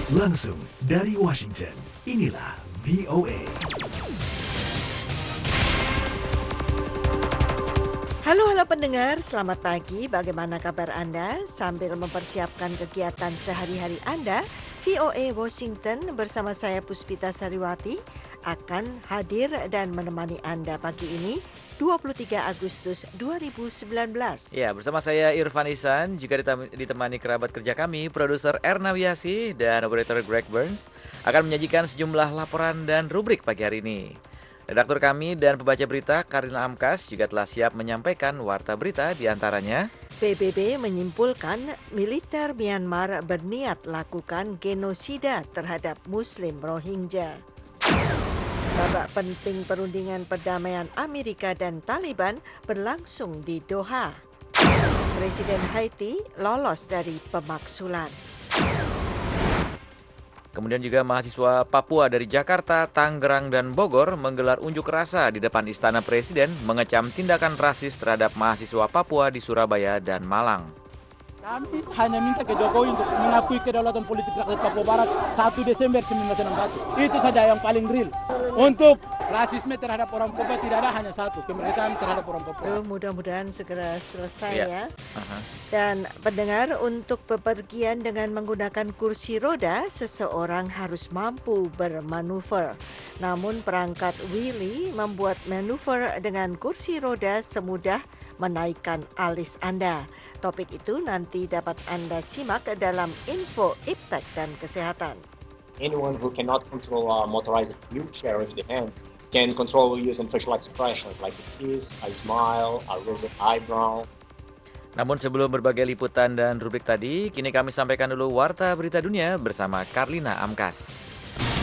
Langsung dari Washington, inilah VOA. Halo pendengar, selamat pagi. Bagaimana kabar Anda? Sambil mempersiapkan kegiatan sehari-hari Anda, VOA Washington bersama saya Puspita Sariwati akan hadir dan menemani Anda pagi ini 23 Agustus 2019. Ya, bersama saya Irfan Ihsan, juga ditemani kerabat kerja kami, produser Erna Wiasi dan operator Greg Burns, akan menyajikan sejumlah laporan dan rubrik pagi hari ini. Redaktur kami dan pembaca berita Karina Amkas juga telah siap menyampaikan warta berita diantaranya. PBB menyimpulkan militer Myanmar berniat lakukan genosida terhadap Muslim Rohingya. Babak penting perundingan perdamaian Amerika dan Taliban berlangsung di Doha. Presiden Haiti lolos dari pemaksulan. Kemudian juga mahasiswa Papua dari Jakarta, Tangerang, dan Bogor menggelar unjuk rasa di depan Istana Presiden mengecam tindakan rasis terhadap mahasiswa Papua di Surabaya dan Malang. Kami hanya minta ke Jokowi untuk mengakui kedaulatan politik rakyat Papua Barat 1 Desember 1961. Itu saja yang paling real. Untuk rasisme terhadap orang Papua tidak ada, hanya satu, kemerdekaan terhadap orang Papua. Mudah-mudahan segera selesai ya. Uh-huh. Dan pendengar, untuk bepergian dengan menggunakan kursi roda, seseorang harus mampu bermanuver. Namun perangkat Wheelie membuat manuver dengan kursi roda semudah menaikkan alis Anda. Topik itu nanti dapat Anda simak dalam info iptek dan kesehatan. Anyone who cannot control a motorized wheelchair with the hands can control using facial expressions like a kiss, a smile, a raised eyebrow. Namun sebelum berbagai liputan dan rubrik tadi, kini kami sampaikan dulu warta berita dunia bersama Karina Amkas.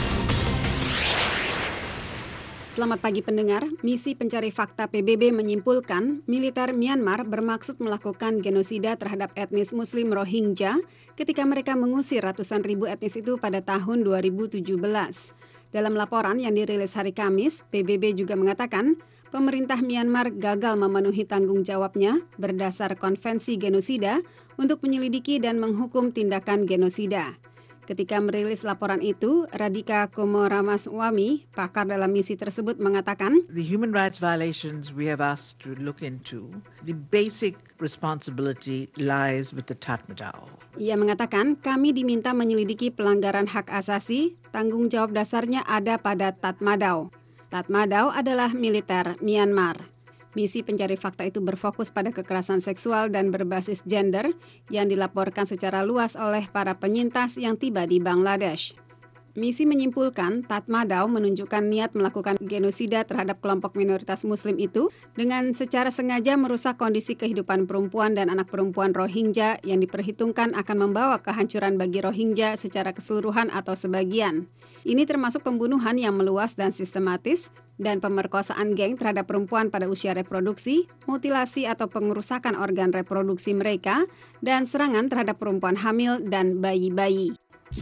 Selamat pagi pendengar, misi pencari fakta PBB menyimpulkan militer Myanmar bermaksud melakukan genosida terhadap etnis Muslim Rohingya ketika mereka mengusir ratusan ribu etnis itu pada tahun 2017. Dalam laporan yang dirilis hari Kamis, PBB juga mengatakan pemerintah Myanmar gagal memenuhi tanggung jawabnya berdasar konvensi genosida untuk menyelidiki dan menghukum tindakan genosida. Ketika merilis laporan itu, Radhika Kumaraswamy, pakar dalam misi tersebut, mengatakan, The human rights violations we have asked to look into, the basic responsibility lies with the Tatmadaw. Ia mengatakan, kami diminta menyelidiki pelanggaran hak asasi, tanggung jawab dasarnya ada pada Tatmadaw. Tatmadaw adalah militer Myanmar. Misi pencari fakta itu berfokus pada kekerasan seksual dan berbasis gender yang dilaporkan secara luas oleh para penyintas yang tiba di Bangladesh. Misi menyimpulkan Tatmadaw menunjukkan niat melakukan genosida terhadap kelompok minoritas Muslim itu dengan secara sengaja merusak kondisi kehidupan perempuan dan anak perempuan Rohingya yang diperhitungkan akan membawa kehancuran bagi Rohingya secara keseluruhan atau sebagian. Ini termasuk pembunuhan yang meluas dan sistematis dan pemerkosaan geng terhadap perempuan pada usia reproduksi, mutilasi atau pengerusakan organ reproduksi mereka, dan serangan terhadap perempuan hamil dan bayi-bayi.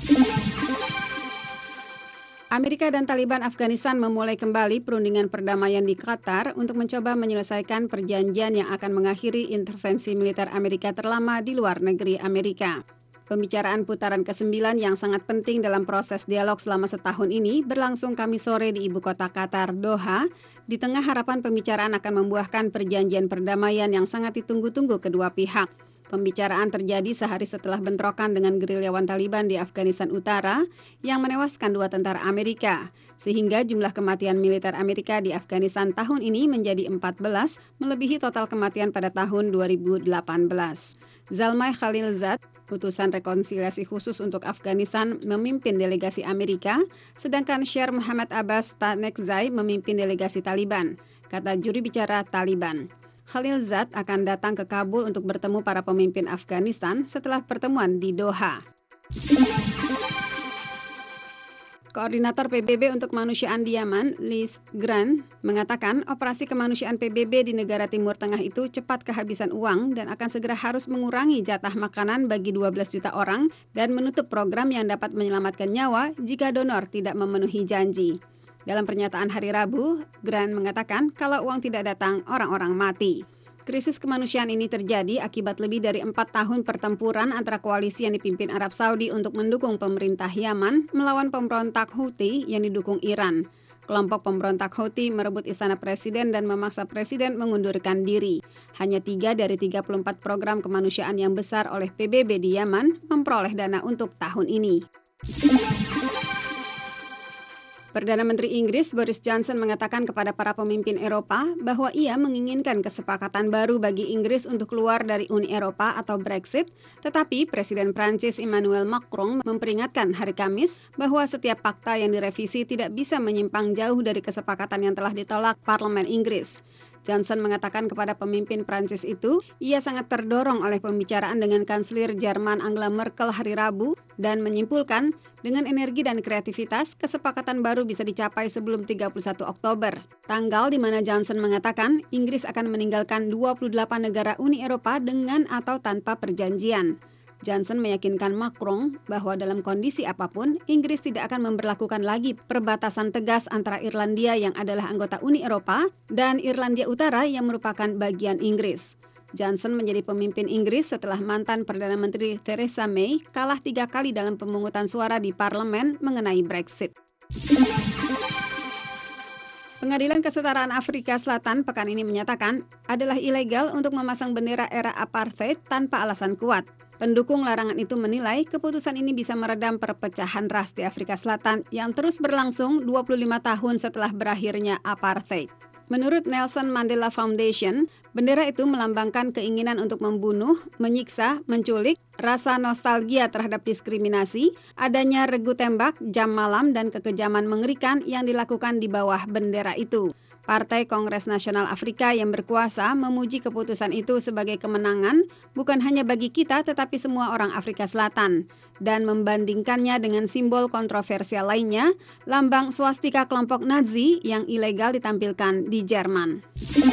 Amerika dan Taliban Afghanistan memulai kembali perundingan perdamaian di Qatar untuk mencoba menyelesaikan perjanjian yang akan mengakhiri intervensi militer Amerika terlama di luar negeri Amerika. Pembicaraan putaran ke-9 yang sangat penting dalam proses dialog selama setahun ini berlangsung Kamis sore di ibu kota Qatar, Doha, di tengah harapan pembicaraan akan membuahkan perjanjian perdamaian yang sangat ditunggu-tunggu kedua pihak. Pembicaraan terjadi sehari setelah bentrokan dengan gerilyawan Taliban di Afghanistan Utara yang menewaskan 2 tentara Amerika, sehingga jumlah kematian militer Amerika di Afghanistan tahun ini menjadi 14, melebihi total kematian pada tahun 2018. Zalmay Khalilzad, utusan rekonsiliasi khusus untuk Afghanistan, memimpin delegasi Amerika, sedangkan Sher Muhammad Abbas Tanekzai memimpin delegasi Taliban, kata juri bicara Taliban. Khalilzad akan datang ke Kabul untuk bertemu para pemimpin Afghanistan setelah pertemuan di Doha. Koordinator PBB untuk Kemanusiaan di Yaman, Liz Grant, mengatakan operasi kemanusiaan PBB di negara Timur Tengah itu cepat kehabisan uang dan akan segera harus mengurangi jatah makanan bagi 12 juta orang dan menutup program yang dapat menyelamatkan nyawa jika donor tidak memenuhi janji. Dalam pernyataan hari Rabu, Grant mengatakan kalau uang tidak datang, orang-orang mati. Krisis kemanusiaan ini terjadi akibat lebih dari 4 tahun pertempuran antara koalisi yang dipimpin Arab Saudi untuk mendukung pemerintah Yaman melawan pemberontak Houthi yang didukung Iran. Kelompok pemberontak Houthi merebut istana presiden dan memaksa presiden mengundurkan diri. Hanya 3 dari 34 program kemanusiaan yang besar oleh PBB di Yaman memperoleh dana untuk tahun ini. Perdana Menteri Inggris Boris Johnson mengatakan kepada para pemimpin Eropa bahwa ia menginginkan kesepakatan baru bagi Inggris untuk keluar dari Uni Eropa atau Brexit, tetapi Presiden Prancis Emmanuel Macron memperingatkan hari Kamis bahwa setiap fakta yang direvisi tidak bisa menyimpang jauh dari kesepakatan yang telah ditolak Parlemen Inggris. Johnson mengatakan kepada pemimpin Prancis itu, ia sangat terdorong oleh pembicaraan dengan Kanselir Jerman Angela Merkel hari Rabu dan menyimpulkan dengan energi dan kreativitas, kesepakatan baru bisa dicapai sebelum 31 Oktober. Tanggal di mana Johnson mengatakan Inggris akan meninggalkan 28 negara Uni Eropa dengan atau tanpa perjanjian. Johnson meyakinkan Macron bahwa dalam kondisi apapun, Inggris tidak akan memberlakukan lagi perbatasan tegas antara Irlandia yang adalah anggota Uni Eropa dan Irlandia Utara yang merupakan bagian Inggris. Johnson menjadi pemimpin Inggris setelah mantan Perdana Menteri Theresa May kalah 3 kali dalam pemungutan suara di parlemen mengenai Brexit. Pengadilan Kesetaraan Afrika Selatan pekan ini menyatakan adalah ilegal untuk memasang bendera era apartheid tanpa alasan kuat. Pendukung larangan itu menilai keputusan ini bisa meredam perpecahan ras di Afrika Selatan yang terus berlangsung 25 tahun setelah berakhirnya apartheid. Menurut Nelson Mandela Foundation, bendera itu melambangkan keinginan untuk membunuh, menyiksa, menculik, rasa nostalgia terhadap diskriminasi, adanya regu tembak, jam malam, dan kekejaman mengerikan yang dilakukan di bawah bendera itu. Partai Kongres Nasional Afrika yang berkuasa memuji keputusan itu sebagai kemenangan bukan hanya bagi kita tetapi semua orang Afrika Selatan dan membandingkannya dengan simbol kontroversial lainnya, lambang swastika kelompok Nazi yang ilegal ditampilkan di Jerman.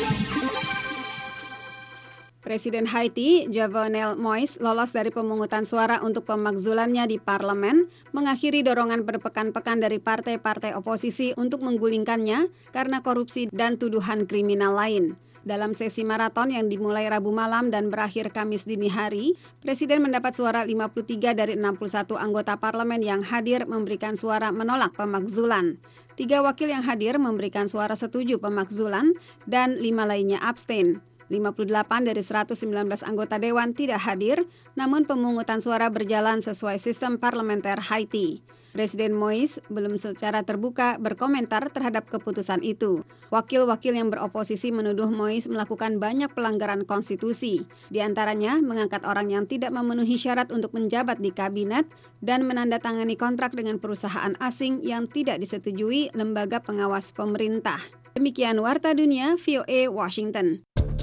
Presiden Haiti, Jovenel Moïse, lolos dari pemungutan suara untuk pemakzulannya di parlemen, mengakhiri dorongan berpekan-pekan dari partai-partai oposisi untuk menggulingkannya karena korupsi dan tuduhan kriminal lain. Dalam sesi maraton yang dimulai Rabu malam dan berakhir Kamis dini hari, Presiden mendapat suara 53 dari 61 anggota parlemen yang hadir memberikan suara menolak pemakzulan. 3 wakil yang hadir memberikan suara setuju pemakzulan dan 5 lainnya abstain. 58 dari 119 anggota dewan tidak hadir, namun pemungutan suara berjalan sesuai sistem parlementer Haiti. Presiden Moïse belum secara terbuka berkomentar terhadap keputusan itu. Wakil-wakil yang beroposisi menuduh Moïse melakukan banyak pelanggaran konstitusi, di antaranya mengangkat orang yang tidak memenuhi syarat untuk menjabat di kabinet dan menandatangani kontrak dengan perusahaan asing yang tidak disetujui lembaga pengawas pemerintah. Demikian Warta Dunia VOA Washington.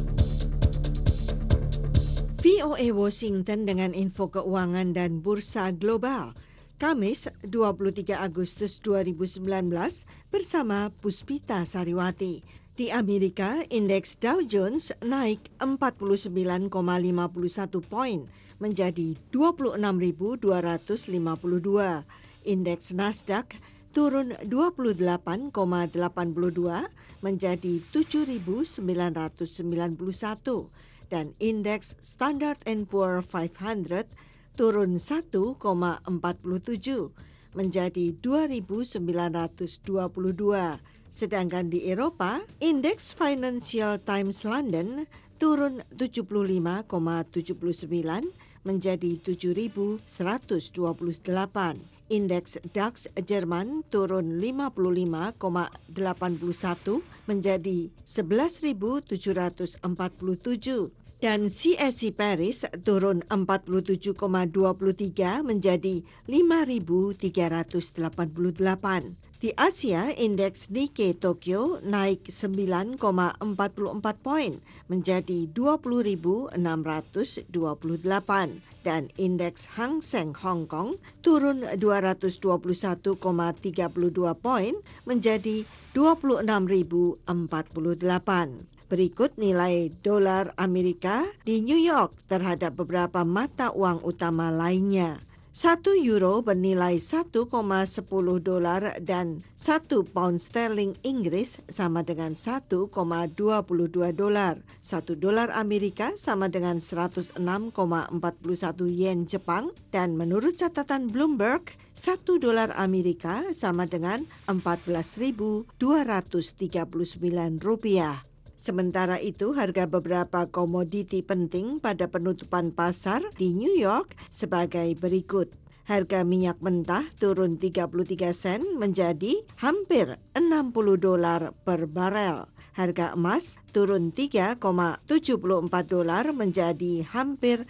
VOA Washington dengan info keuangan dan bursa global. Kamis 23 Agustus 2019 bersama Puspita Sariwati. Di Amerika, indeks Dow Jones naik 49,51 poin menjadi 26.252. Indeks Nasdaq turun 28,82 menjadi 7.991. Dan indeks Standard & Poor 500 turun 1,47 menjadi 2.922. Sedangkan di Eropa, indeks Financial Times London turun 75,79 menjadi 7.128. Indeks DAX Jerman turun 55,81 menjadi 11.747 dan CAC Paris turun 47,23 menjadi 5.388. Di Asia, indeks Nikkei Tokyo naik 9,44 poin menjadi 20.628 dan indeks Hang Seng Hong Kong turun 221,32 poin menjadi 26.048. Berikut nilai dolar Amerika di New York terhadap beberapa mata uang utama lainnya. 1 euro bernilai 1,10 dolar dan 1 pound sterling Inggris sama dengan 1,22 dolar. 1 dolar Amerika sama dengan 106,41 yen Jepang dan menurut catatan Bloomberg, 1 dolar Amerika sama dengan 14.239 rupiah. Sementara itu, harga beberapa komoditi penting pada penutupan pasar di New York sebagai berikut. Harga minyak mentah turun 33 sen menjadi hampir 60 dolar per barel. Harga emas turun 3,74 dolar menjadi hampir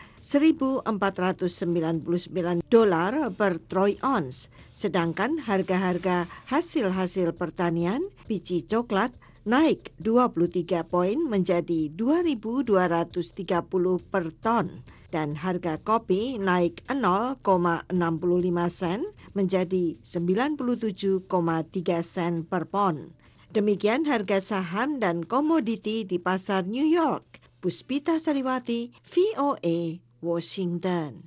1.499 dolar per troy ounce. Sedangkan harga-harga hasil-hasil pertanian, biji coklat, naik 23 poin menjadi 2.230 per ton dan harga kopi naik 0,65 sen menjadi 97,3 sen per pon. Demikian harga saham dan komoditi di pasar New York. Puspita Sariwati, VOA, Washington.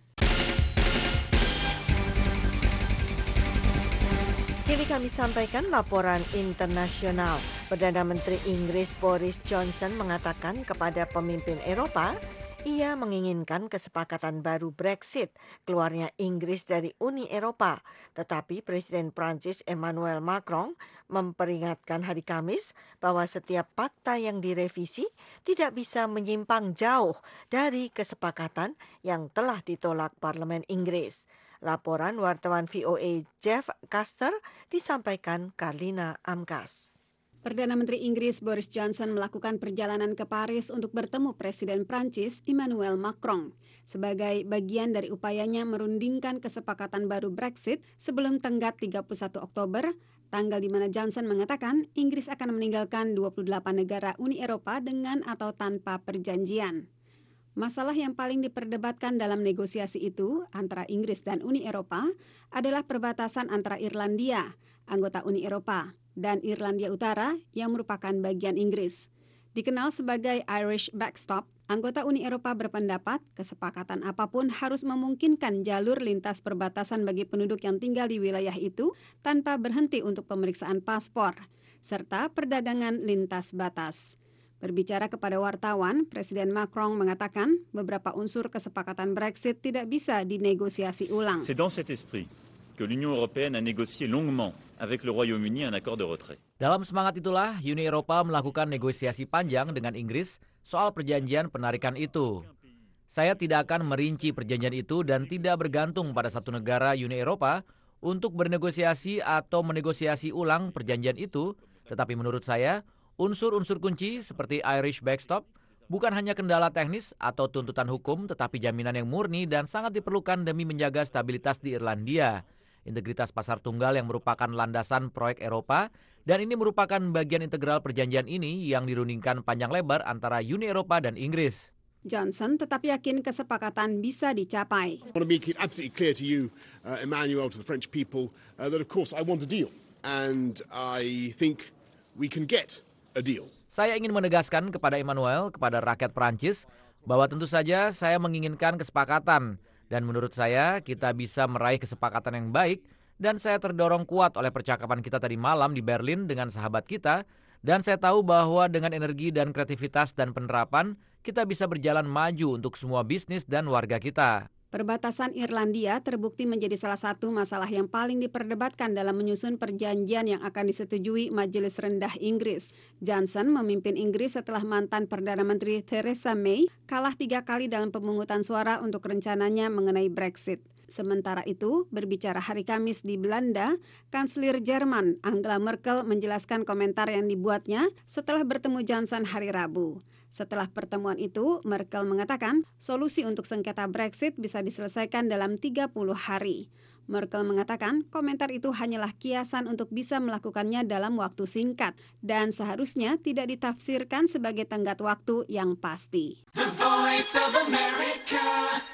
Kini kami sampaikan laporan internasional. Perdana Menteri Inggris Boris Johnson mengatakan kepada pemimpin Eropa, ia menginginkan kesepakatan baru Brexit, keluarnya Inggris dari Uni Eropa. Tetapi Presiden Prancis Emmanuel Macron memperingatkan hari Kamis bahwa setiap fakta yang direvisi tidak bisa menyimpang jauh dari kesepakatan yang telah ditolak Parlemen Inggris. Laporan wartawan VOA Jeff Caster disampaikan Carlina Amkas. Perdana Menteri Inggris Boris Johnson melakukan perjalanan ke Paris untuk bertemu Presiden Prancis Emmanuel Macron sebagai bagian dari upayanya merundingkan kesepakatan baru Brexit sebelum tenggat 31 Oktober, tanggal di mana Johnson mengatakan Inggris akan meninggalkan 28 negara Uni Eropa dengan atau tanpa perjanjian. Masalah yang paling diperdebatkan dalam negosiasi itu antara Inggris dan Uni Eropa adalah perbatasan antara Irlandia, anggota Uni Eropa, dan Irlandia Utara yang merupakan bagian Inggris. Dikenal sebagai Irish Backstop, anggota Uni Eropa berpendapat kesepakatan apapun harus memungkinkan jalur lintas perbatasan bagi penduduk yang tinggal di wilayah itu tanpa berhenti untuk pemeriksaan paspor, serta perdagangan lintas batas. Berbicara kepada wartawan, Presiden Macron mengatakan beberapa unsur kesepakatan Brexit tidak bisa dinegosiasi ulang. C'est dans cet esprit que l'Union européenne a négocié longuement avec le Royaume-Uni un accord de retrait. Dalam semangat itulah, Uni Eropa melakukan negosiasi panjang dengan Inggris soal perjanjian penarikan itu. Saya tidak akan merinci perjanjian itu dan tidak bergantung pada satu negara Uni Eropa untuk bernegosiasi atau menegosiasi ulang perjanjian itu, tetapi menurut saya, unsur-unsur kunci seperti Irish Backstop bukan hanya kendala teknis atau tuntutan hukum, tetapi jaminan yang murni dan sangat diperlukan demi menjaga stabilitas di Irlandia, integritas pasar tunggal yang merupakan landasan proyek Eropa, dan ini merupakan bagian integral perjanjian ini yang dirundingkan panjang lebar antara Uni Eropa dan Inggris. Johnson tetap yakin kesepakatan bisa dicapai. I want to make it absolutely clear to you, Emmanuel, to the French people, that of course I want a deal, and I think we can get a deal. Saya ingin menegaskan kepada Emmanuel, kepada rakyat Prancis, bahwa tentu saja saya menginginkan kesepakatan. Dan menurut saya, kita bisa meraih kesepakatan yang baik. Dan saya terdorong kuat oleh percakapan kita tadi malam di Berlin dengan sahabat kita. Dan saya tahu bahwa dengan energi dan kreativitas dan penerapan, kita bisa berjalan maju untuk semua bisnis dan warga kita. Perbatasan Irlandia terbukti menjadi salah satu masalah yang paling diperdebatkan dalam menyusun perjanjian yang akan disetujui Majelis Rendah Inggris. Johnson memimpin Inggris setelah mantan Perdana Menteri Theresa May kalah 3 kali dalam pemungutan suara untuk rencananya mengenai Brexit. Sementara itu, berbicara hari Kamis di Belanda, Kanselir Jerman Angela Merkel menjelaskan komentar yang dibuatnya setelah bertemu Johnson hari Rabu. Setelah pertemuan itu, Merkel mengatakan solusi untuk sengketa Brexit bisa diselesaikan dalam 30 hari. Merkel mengatakan komentar itu hanyalah kiasan untuk bisa melakukannya dalam waktu singkat dan seharusnya tidak ditafsirkan sebagai tenggat waktu yang pasti. The Voice of America,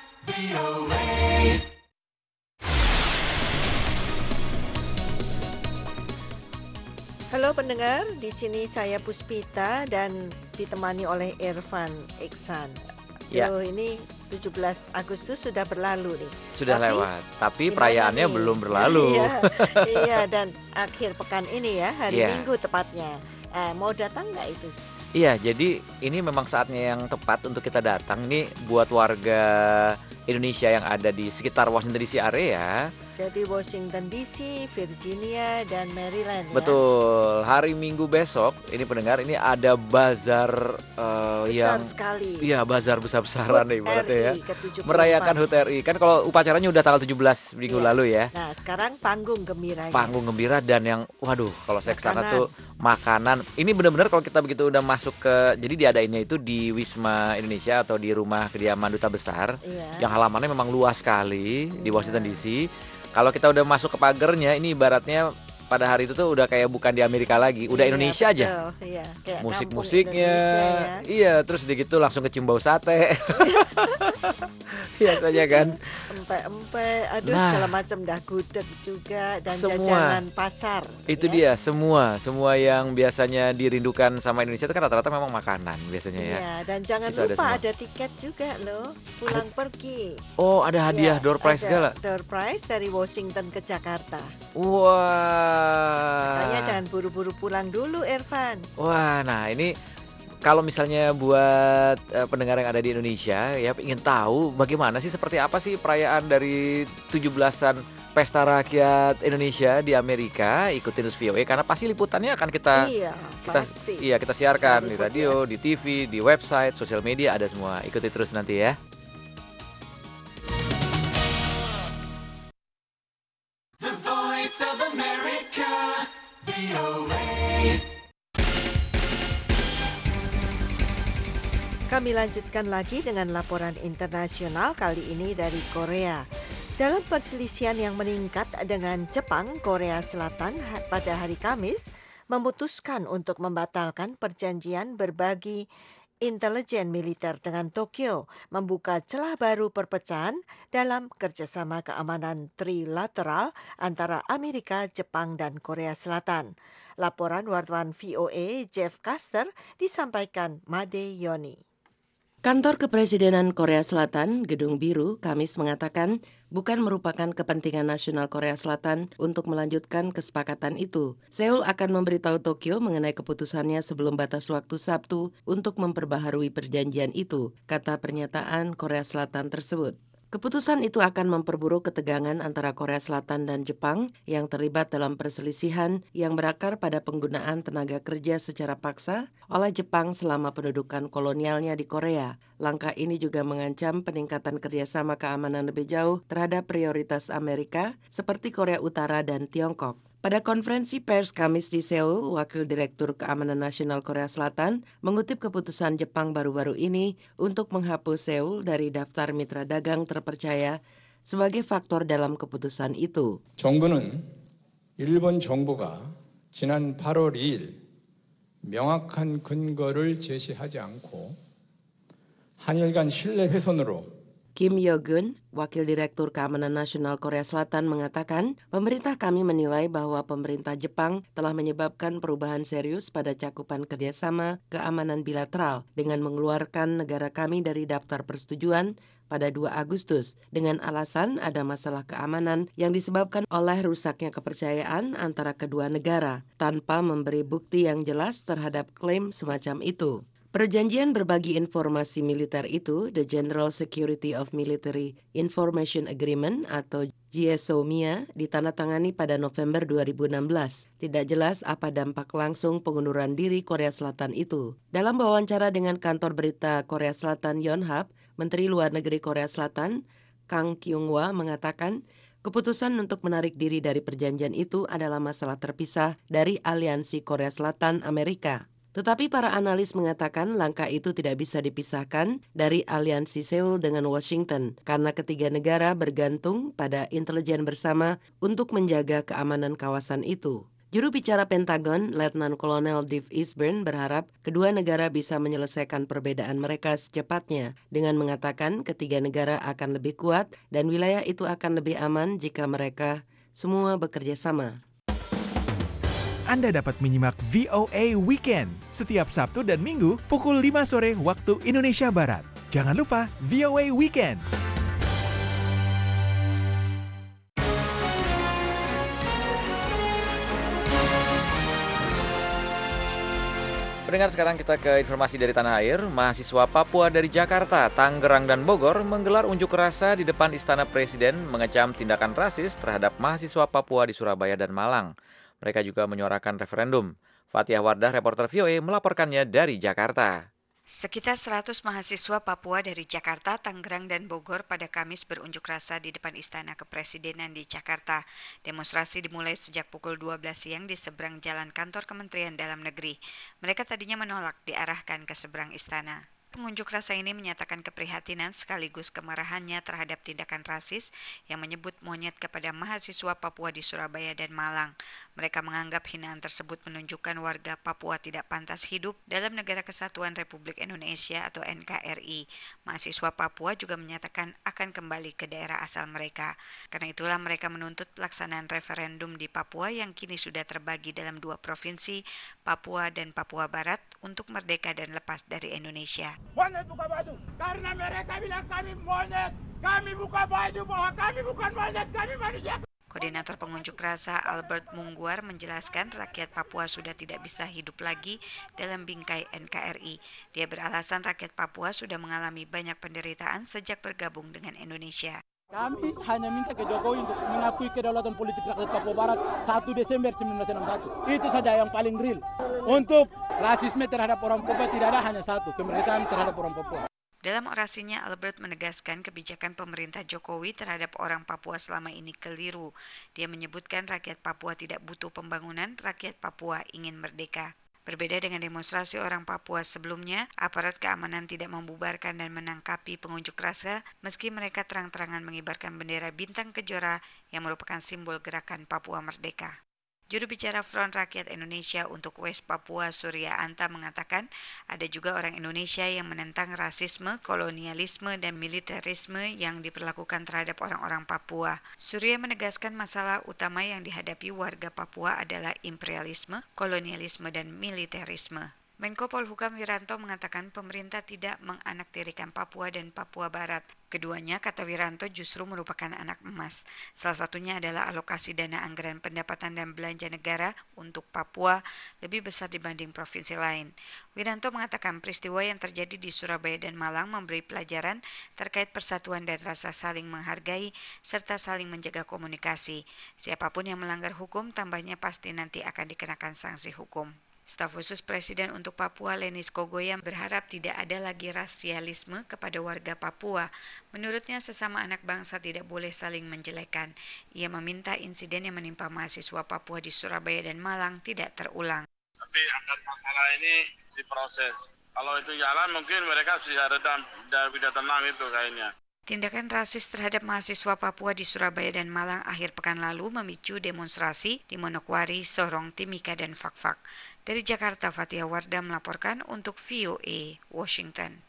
VOA. Halo pendengar, di sini saya Puspita dan ditemani oleh Irfan Iksan. Ya. Yo, ini 17 Agustus sudah berlalu nih. Sudah Tapi lewat, tapi gimana perayaannya nih? belum berlalu. Iya, iya, dan akhir pekan ini ya, hari Iya. Minggu tepatnya. Mau datang nggak itu? Iya, jadi ini memang saatnya yang tepat untuk kita datang nih buat warga Indonesia yang ada di sekitar Washington DC area. Jadi Washington DC, Virginia, dan Maryland ya. Betul, hari Minggu besok ini pendengar ini ada bazar Besar yang sekali. iya bazar besar-besaran deh ibaratnya ya. RI ke-74. Merayakan HUT RI. Kan kalau upacaranya udah tanggal 17 minggu Iya. lalu ya. Nah, sekarang panggung gembiranya. Panggung gembira dan yang waduh kalau saya kesana Makanan. tuh makanan. Ini benar-benar kalau kita begitu udah masuk ke, jadi diadainnya itu di Wisma Indonesia atau di rumah kediaman duta besar. Iya. Yang halamannya memang luas sekali di Washington DC. Kalau kita udah masuk ke pagernya, ini ibaratnya pada hari itu tuh udah kayak bukan di Amerika lagi, udah Iya, Indonesia aja. betul, iya. Kayak Musik-musiknya, kampung Indonesia ya. iya, terus di gitu langsung kecium bau sate. Biasanya kan. Empe-empe, aduh Nah. segala macam dah gudeg juga dan Semua. jajanan pasar. Itu ya. dia semua yang biasanya dirindukan sama Indonesia itu kan rata-rata memang makanan biasanya ya. Iya, dan jangan Itu ada lupa semua. ada tiket juga loh, pulang pergi. Oh, ada hadiah Iya, door prize ada segala. Door prize dari Washington ke Jakarta. Wah. Makanya jangan buru-buru pulang dulu, Irfan. Wah, nah ini kalau misalnya buat pendengar yang ada di Indonesia ya ingin tahu bagaimana sih, seperti apa sih perayaan dari 17-an Pesta Rakyat Indonesia di Amerika, ikutin terus VOA karena pasti liputannya akan kita Iya, pasti. kita siarkan di Liput radio, di TV, di website, sosial media ada semua. Ikuti terus nanti ya. The Voice of America, VOA. Kami lanjutkan lagi dengan laporan internasional kali ini dari Korea. Dalam perselisihan yang meningkat dengan Jepang, Korea Selatan pada hari Kamis memutuskan untuk membatalkan perjanjian berbagi intelijen militer dengan Tokyo, membuka celah baru perpecahan dalam kerjasama keamanan trilateral antara Amerika, Jepang, dan Korea Selatan. Laporan wartawan VOA Jeff Caster disampaikan Made Yoni. Kantor Kepresidenan Korea Selatan, Gedung Biru, Kamis mengatakan bukan merupakan kepentingan nasional Korea Selatan untuk melanjutkan kesepakatan itu. Seoul akan memberitahu Tokyo mengenai keputusannya sebelum batas waktu Sabtu untuk memperbaharui perjanjian itu, kata pernyataan Korea Selatan tersebut. Keputusan itu akan memperburuk ketegangan antara Korea Selatan dan Jepang yang terlibat dalam perselisihan yang berakar pada penggunaan tenaga kerja secara paksa oleh Jepang selama pendudukan kolonialnya di Korea. Langkah ini juga mengancam peningkatan kerjasama keamanan lebih jauh terhadap prioritas Amerika seperti Korea Utara dan Tiongkok. Pada konferensi pers Kamis di Seoul, Wakil Direktur Keamanan Nasional Korea Selatan mengutip keputusan Jepang baru-baru ini untuk menghapus Seoul dari daftar mitra dagang terpercaya sebagai faktor dalam keputusan itu. 정부는 일본 정부가 지난 8월 2일 명확한 근거를 제시하지 않고 한일 간 신뢰 훼손으로 Kim Yo-gun, Wakil Direktur Keamanan Nasional Korea Selatan mengatakan, pemerintah kami menilai bahwa pemerintah Jepang telah menyebabkan perubahan serius pada cakupan kerjasama keamanan bilateral dengan mengeluarkan negara kami dari daftar persetujuan pada 2 Agustus dengan alasan ada masalah keamanan yang disebabkan oleh rusaknya kepercayaan antara kedua negara tanpa memberi bukti yang jelas terhadap klaim semacam itu. Perjanjian berbagi informasi militer itu, The General Security of Military Information Agreement atau GSOMIA, ditandatangani pada November 2016. Tidak jelas apa dampak langsung pengunduran diri Korea Selatan itu. Dalam wawancara dengan kantor berita Korea Selatan Yonhap, Menteri Luar Negeri Korea Selatan, Kang Kyung-hwa mengatakan, keputusan untuk menarik diri dari perjanjian itu adalah masalah terpisah dari aliansi Korea Selatan-Amerika. Tetapi para analis mengatakan langkah itu tidak bisa dipisahkan dari aliansi Seoul dengan Washington karena ketiga negara bergantung pada intelijen bersama untuk menjaga keamanan kawasan itu. Juru bicara Pentagon, Letnan Kolonel Dave Eastburn berharap kedua negara bisa menyelesaikan perbedaan mereka secepatnya dengan mengatakan ketiga negara akan lebih kuat dan wilayah itu akan lebih aman jika mereka semua bekerja sama. Anda dapat menyimak VOA Weekend setiap Sabtu dan Minggu pukul 5 sore waktu Indonesia Barat. Jangan lupa VOA Weekend. Pendengar, sekarang kita ke informasi dari tanah air. Mahasiswa Papua dari Jakarta, Tangerang, dan Bogor menggelar unjuk rasa di depan Istana Presiden mengecam tindakan rasis terhadap mahasiswa Papua di Surabaya dan Malang. Mereka juga menyuarakan referendum. Fatihah Wardah, reporter VOA, melaporkannya dari Jakarta. Sekitar 100 mahasiswa Papua dari Jakarta, Tangerang, dan Bogor pada Kamis berunjuk rasa di depan Istana Kepresidenan di Jakarta. Demonstrasi dimulai sejak pukul 12 siang di seberang jalan kantor Kementerian Dalam Negeri. Mereka tadinya menolak diarahkan ke seberang istana. Pengunjuk rasa ini menyatakan keprihatinan sekaligus kemarahannya terhadap tindakan rasis yang menyebut monyet kepada mahasiswa Papua di Surabaya dan Malang. Mereka menganggap hinaan tersebut menunjukkan warga Papua tidak pantas hidup dalam Negara Kesatuan Republik Indonesia atau NKRI. Mahasiswa Papua juga menyatakan akan kembali ke daerah asal mereka. Karena itulah mereka menuntut pelaksanaan referendum di Papua yang kini sudah terbagi dalam 2 provinsi, Papua dan Papua Barat, untuk merdeka dan lepas dari Indonesia. Monyet buka baju, karena mereka bilang kami monyet. Kami buka baju bahwa kami bukan monyet, kami manusia. Koordinator pengunjuk rasa Albert Mungguar menjelaskan rakyat Papua sudah tidak bisa hidup lagi dalam bingkai NKRI. Dia beralasan rakyat Papua sudah mengalami banyak penderitaan sejak bergabung dengan Indonesia. Kami hanya minta ke Jokowi untuk mengakui kedaulatan politik rakyat Papua Barat 1 Desember 1961. Itu saja yang paling real. Untuk rasisme terhadap orang Papua tidak ada, hanya satu, kemerdekaan terhadap orang Papua. Dalam orasinya, Albert menegaskan kebijakan pemerintah Jokowi terhadap orang Papua selama ini keliru. Dia menyebutkan rakyat Papua tidak butuh pembangunan, rakyat Papua ingin merdeka. Berbeda dengan demonstrasi orang Papua sebelumnya, aparat keamanan tidak membubarkan dan menangkapi pengunjuk rasa meski mereka terang-terangan mengibarkan bendera bintang kejora yang merupakan simbol gerakan Papua Merdeka. Juru bicara Front Rakyat Indonesia untuk West Papua, Surya Anta, mengatakan ada juga orang Indonesia yang menentang rasisme, kolonialisme, dan militerisme yang diperlakukan terhadap orang-orang Papua. Surya menegaskan masalah utama yang dihadapi warga Papua adalah imperialisme, kolonialisme, dan militerisme. Menko Polhukam Wiranto mengatakan pemerintah tidak menganaktirikan Papua dan Papua Barat. Keduanya, kata Wiranto, justru merupakan anak emas. Salah satunya adalah alokasi dana anggaran pendapatan dan belanja negara untuk Papua lebih besar dibanding provinsi lain. Wiranto mengatakan peristiwa yang terjadi di Surabaya dan Malang memberi pelajaran terkait persatuan dan rasa saling menghargai serta saling menjaga komunikasi. Siapapun yang melanggar hukum, tambahnya pasti nanti akan dikenakan sanksi hukum. Staf khusus Presiden untuk Papua, Lenis Kogoya, berharap tidak ada lagi rasialisme kepada warga Papua. Menurutnya, sesama anak bangsa tidak boleh saling menjelekan. Ia meminta insiden yang menimpa mahasiswa Papua di Surabaya dan Malang tidak terulang. Tapi angkat masalah ini diproses. Kalau itu jalan, mungkin mereka sudah redam dan tidak tenang itu kayaknya. Tindakan rasis terhadap mahasiswa Papua di Surabaya dan Malang akhir pekan lalu memicu demonstrasi di Manokwari, Sorong, Timika, dan Fakfak. Dari Jakarta, Fatihah Wardah melaporkan untuk VOA Washington.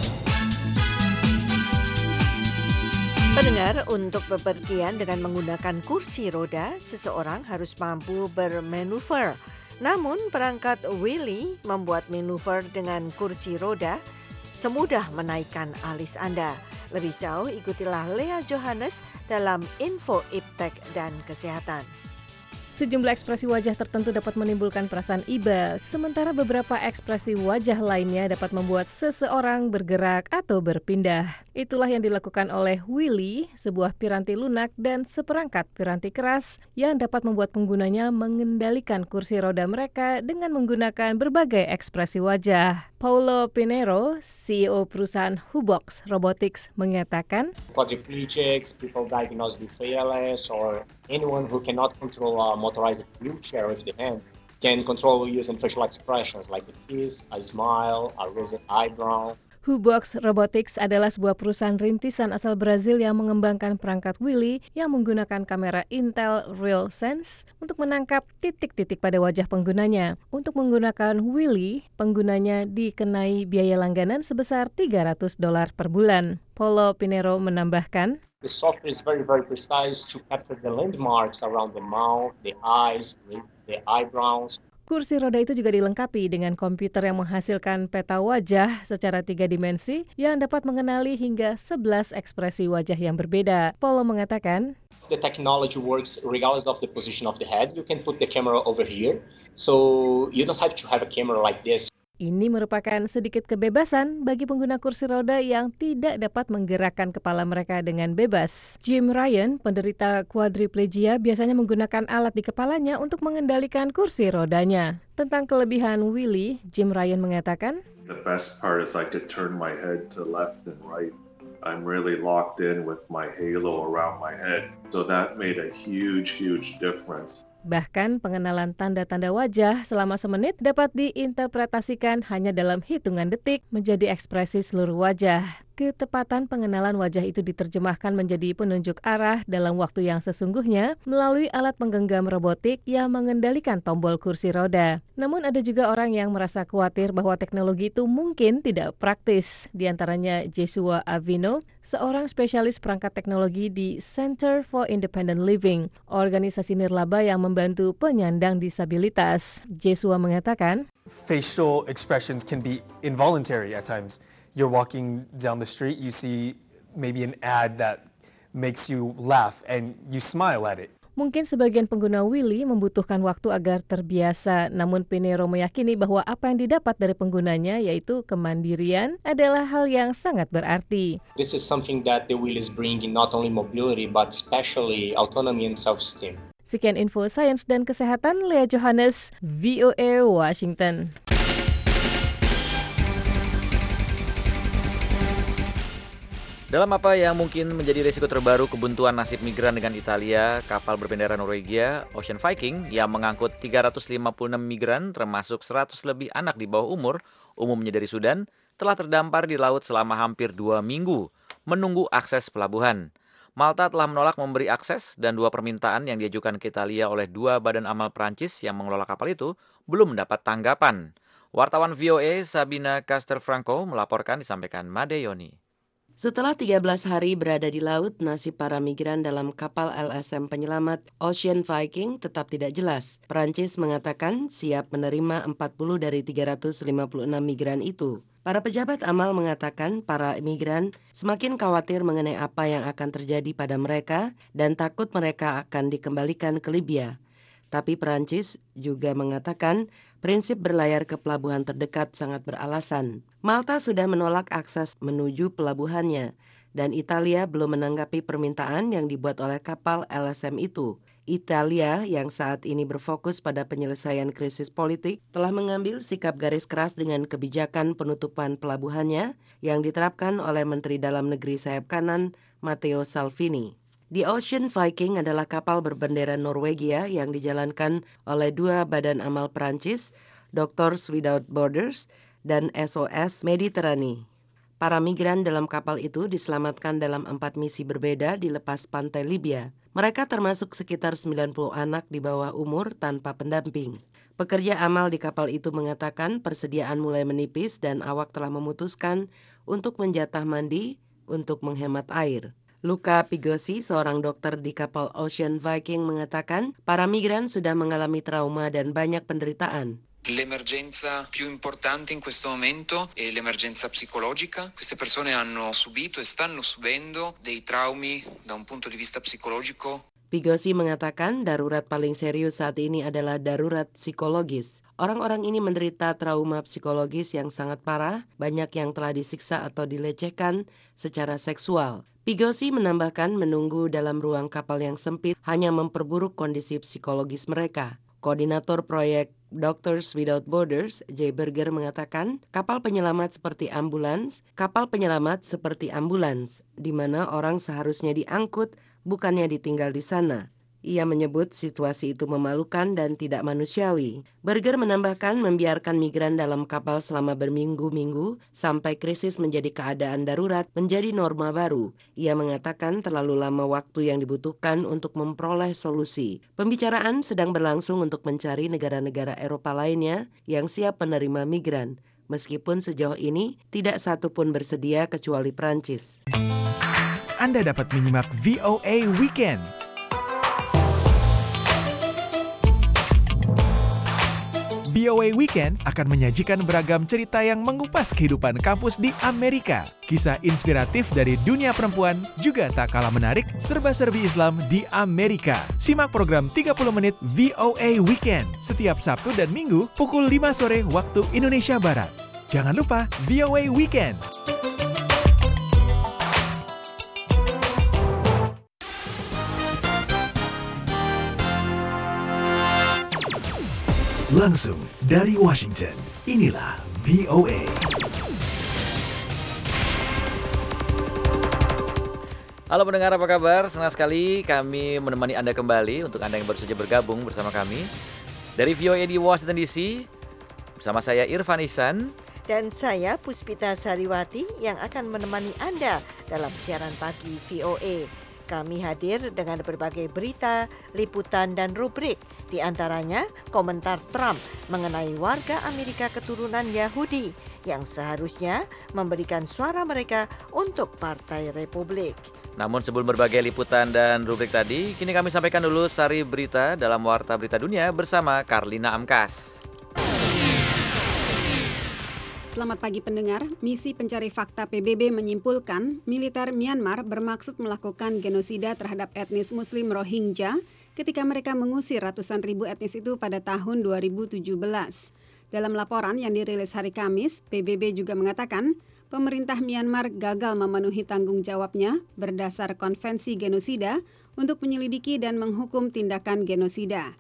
Pendengar, untuk bepergian dengan menggunakan kursi roda, seseorang harus mampu bermanuver. Namun, perangkat wheelie membuat manuver dengan kursi roda semudah menaikkan alis Anda. Lebih jauh, ikutilah Lea Johannes dalam Info Iptek dan Kesehatan. Sejumlah ekspresi wajah tertentu dapat menimbulkan perasaan iba, sementara beberapa ekspresi wajah lainnya dapat membuat seseorang bergerak atau berpindah. Itulah yang dilakukan oleh wheelie, sebuah piranti lunak dan seperangkat piranti keras yang dapat membuat penggunanya mengendalikan kursi roda mereka dengan menggunakan berbagai ekspresi wajah. Paulo Pinheiro, CEO perusahaan Hubox Robotics, mengatakan, quadriplegics, people diagnosed with ALS, or anyone who cannot control a motorized wheelchair with the hands can control using facial expressions like a kiss, a smile, a raised eyebrow. Hubox Robotics adalah sebuah perusahaan rintisan asal Brazil yang mengembangkan perangkat wheelie yang menggunakan kamera Intel RealSense untuk menangkap titik-titik pada wajah penggunanya. Untuk menggunakan wheelie, penggunanya dikenai biaya langganan sebesar $300 per bulan. Paulo Pinheiro menambahkan, the software is very, very precise to capture the landmarks around the mouth, the eyes, the eyebrows. Kursi roda itu juga dilengkapi dengan komputer yang menghasilkan peta wajah secara 3 dimensi yang dapat mengenali hingga 11 ekspresi wajah yang berbeda. Paulo mengatakan, the technology works regardless of the position of the head. You can put the camera over here, so you don't have to have a camera like this. Ini merupakan sedikit kebebasan bagi pengguna kursi roda yang tidak dapat menggerakkan kepala mereka dengan bebas. Jim Ryan, penderita quadriplegia, biasanya menggunakan alat di kepalanya untuk mengendalikan kursi rodanya. Tentang kelebihan Willy, Jim Ryan mengatakan, the best part is I could turn my head to left and right. I'm really locked in with my halo around my head. So that made a huge difference. Bahkan pengenalan tanda-tanda wajah selama semenit dapat diinterpretasikan hanya dalam hitungan detik menjadi ekspresi seluruh wajah. Ketepatan pengenalan wajah itu diterjemahkan menjadi penunjuk arah dalam waktu yang sesungguhnya melalui alat penggenggam robotik yang mengendalikan tombol kursi roda. Namun ada juga orang yang merasa khawatir bahwa teknologi itu mungkin tidak praktis. Di antaranya Jesua Avino, seorang spesialis perangkat teknologi di Center for Independent Living, organisasi nirlaba yang membantu penyandang disabilitas. Jesua mengatakan, facial expressions can be involuntary at times. You're walking down the street, you see maybe an ad that makes you laugh and you smile at it. Mungkin sebagian pengguna Willy membutuhkan waktu agar terbiasa, namun Pinero meyakini bahwa apa yang didapat dari penggunanya, yaitu kemandirian, adalah hal yang sangat berarti. This is something that the wheel is bringing not only mobility but especially autonomy and self-esteem. Sekian info sains dan kesehatan, Lea Johannes, VOA Washington. Dalam apa yang mungkin menjadi risiko terbaru kebuntuan nasib migran dengan Italia, kapal berbendera Norwegia, Ocean Viking, yang mengangkut 356 migran termasuk 100 lebih anak di bawah umur, umumnya dari Sudan, telah terdampar di laut selama hampir 2 minggu, menunggu akses pelabuhan. Malta telah menolak memberi akses dan 2 permintaan yang diajukan ke Italia oleh 2 badan amal Prancis yang mengelola kapal itu belum mendapat tanggapan. Wartawan VOA Sabina Caster-Franco melaporkan, disampaikan Made Yoni. Setelah 13 hari berada di laut, nasib para migran dalam kapal LSM penyelamat Ocean Viking tetap tidak jelas. Prancis mengatakan siap menerima 40 dari 356 migran itu. Para pejabat amal mengatakan para migran semakin khawatir mengenai apa yang akan terjadi pada mereka dan takut mereka akan dikembalikan ke Libya. Tapi Prancis juga mengatakan prinsip berlayar ke pelabuhan terdekat sangat beralasan. Malta sudah menolak akses menuju pelabuhannya dan Italia belum menanggapi permintaan yang dibuat oleh kapal LSM itu. Italia yang saat ini berfokus pada penyelesaian krisis politik telah mengambil sikap garis keras dengan kebijakan penutupan pelabuhannya yang diterapkan oleh Menteri Dalam Negeri sayap kanan Matteo Salvini. The Ocean Viking adalah kapal berbendera Norwegia yang dijalankan oleh 2 badan amal Prancis, Doctors Without Borders dan SOS Mediterranean. Para migran dalam kapal itu diselamatkan dalam 4 misi berbeda di lepas pantai Libya. Mereka termasuk sekitar 90 anak di bawah umur tanpa pendamping. Pekerja amal di kapal itu mengatakan persediaan mulai menipis dan awak telah memutuskan untuk menjatah mandi untuk menghemat air. Luca Pigosi, seorang dokter di kapal Ocean Viking, mengatakan para migran sudah mengalami trauma dan banyak penderitaan. L'emergenza più importante in questo momento è l'emergenza psicologica. Queste persone hanno subito e stanno subendo dei traumi da un punto di vista psicologico. Pigosi mengatakan darurat paling serius saat ini adalah darurat psikologis. Orang-orang ini menderita trauma psikologis yang sangat parah, banyak yang telah disiksa atau dilecehkan secara seksual. Pigosi menambahkan menunggu dalam ruang kapal yang sempit hanya memperburuk kondisi psikologis mereka. Koordinator proyek Doctors Without Borders, Jay Berger, mengatakan kapal penyelamat seperti ambulans, di mana orang seharusnya diangkut, bukannya ditinggal di sana. Ia menyebut situasi itu memalukan dan tidak manusiawi. Berger menambahkan membiarkan migran dalam kapal selama berminggu-minggu sampai krisis menjadi keadaan darurat menjadi norma baru. Ia mengatakan terlalu lama waktu yang dibutuhkan untuk memperoleh solusi. Pembicaraan sedang berlangsung untuk mencari negara-negara Eropa lainnya yang siap menerima migran. Meskipun sejauh ini tidak satu pun bersedia kecuali Prancis. Anda dapat menyimak VOA Weekend VOA Weekend akan menyajikan beragam cerita yang mengupas kehidupan kampus di Amerika. Kisah inspiratif dari dunia perempuan juga tak kalah menarik serba-serbi Islam di Amerika. Simak program 30 menit VOA Weekend setiap Sabtu dan Minggu pukul 5 sore waktu Indonesia Barat. Jangan lupa VOA Weekend. Langsung dari Washington, inilah VOA. Halo pendengar, apa kabar? Senang sekali kami menemani Anda kembali untuk Anda yang baru saja bergabung bersama kami. Dari VOA di Washington DC, bersama saya Irfan Ihsan. Dan saya Puspita Sariwati yang akan menemani Anda dalam siaran pagi VOA. Kami hadir dengan berbagai berita, liputan, dan rubrik. Di antaranya, komentar Trump mengenai warga Amerika keturunan Yahudi yang seharusnya memberikan suara mereka untuk Partai Republik. Namun sebelum berbagai liputan dan rubrik tadi, kini kami sampaikan dulu sari berita dalam Warta Berita Dunia bersama Karlina Amkas. Selamat pagi pendengar, misi pencari fakta PBB menyimpulkan militer Myanmar bermaksud melakukan genosida terhadap etnis Muslim Rohingya ketika mereka mengusir ratusan ribu etnis itu pada tahun 2017. Dalam laporan yang dirilis hari Kamis, PBB juga mengatakan pemerintah Myanmar gagal memenuhi tanggung jawabnya berdasar konvensi genosida untuk menyelidiki dan menghukum tindakan genosida.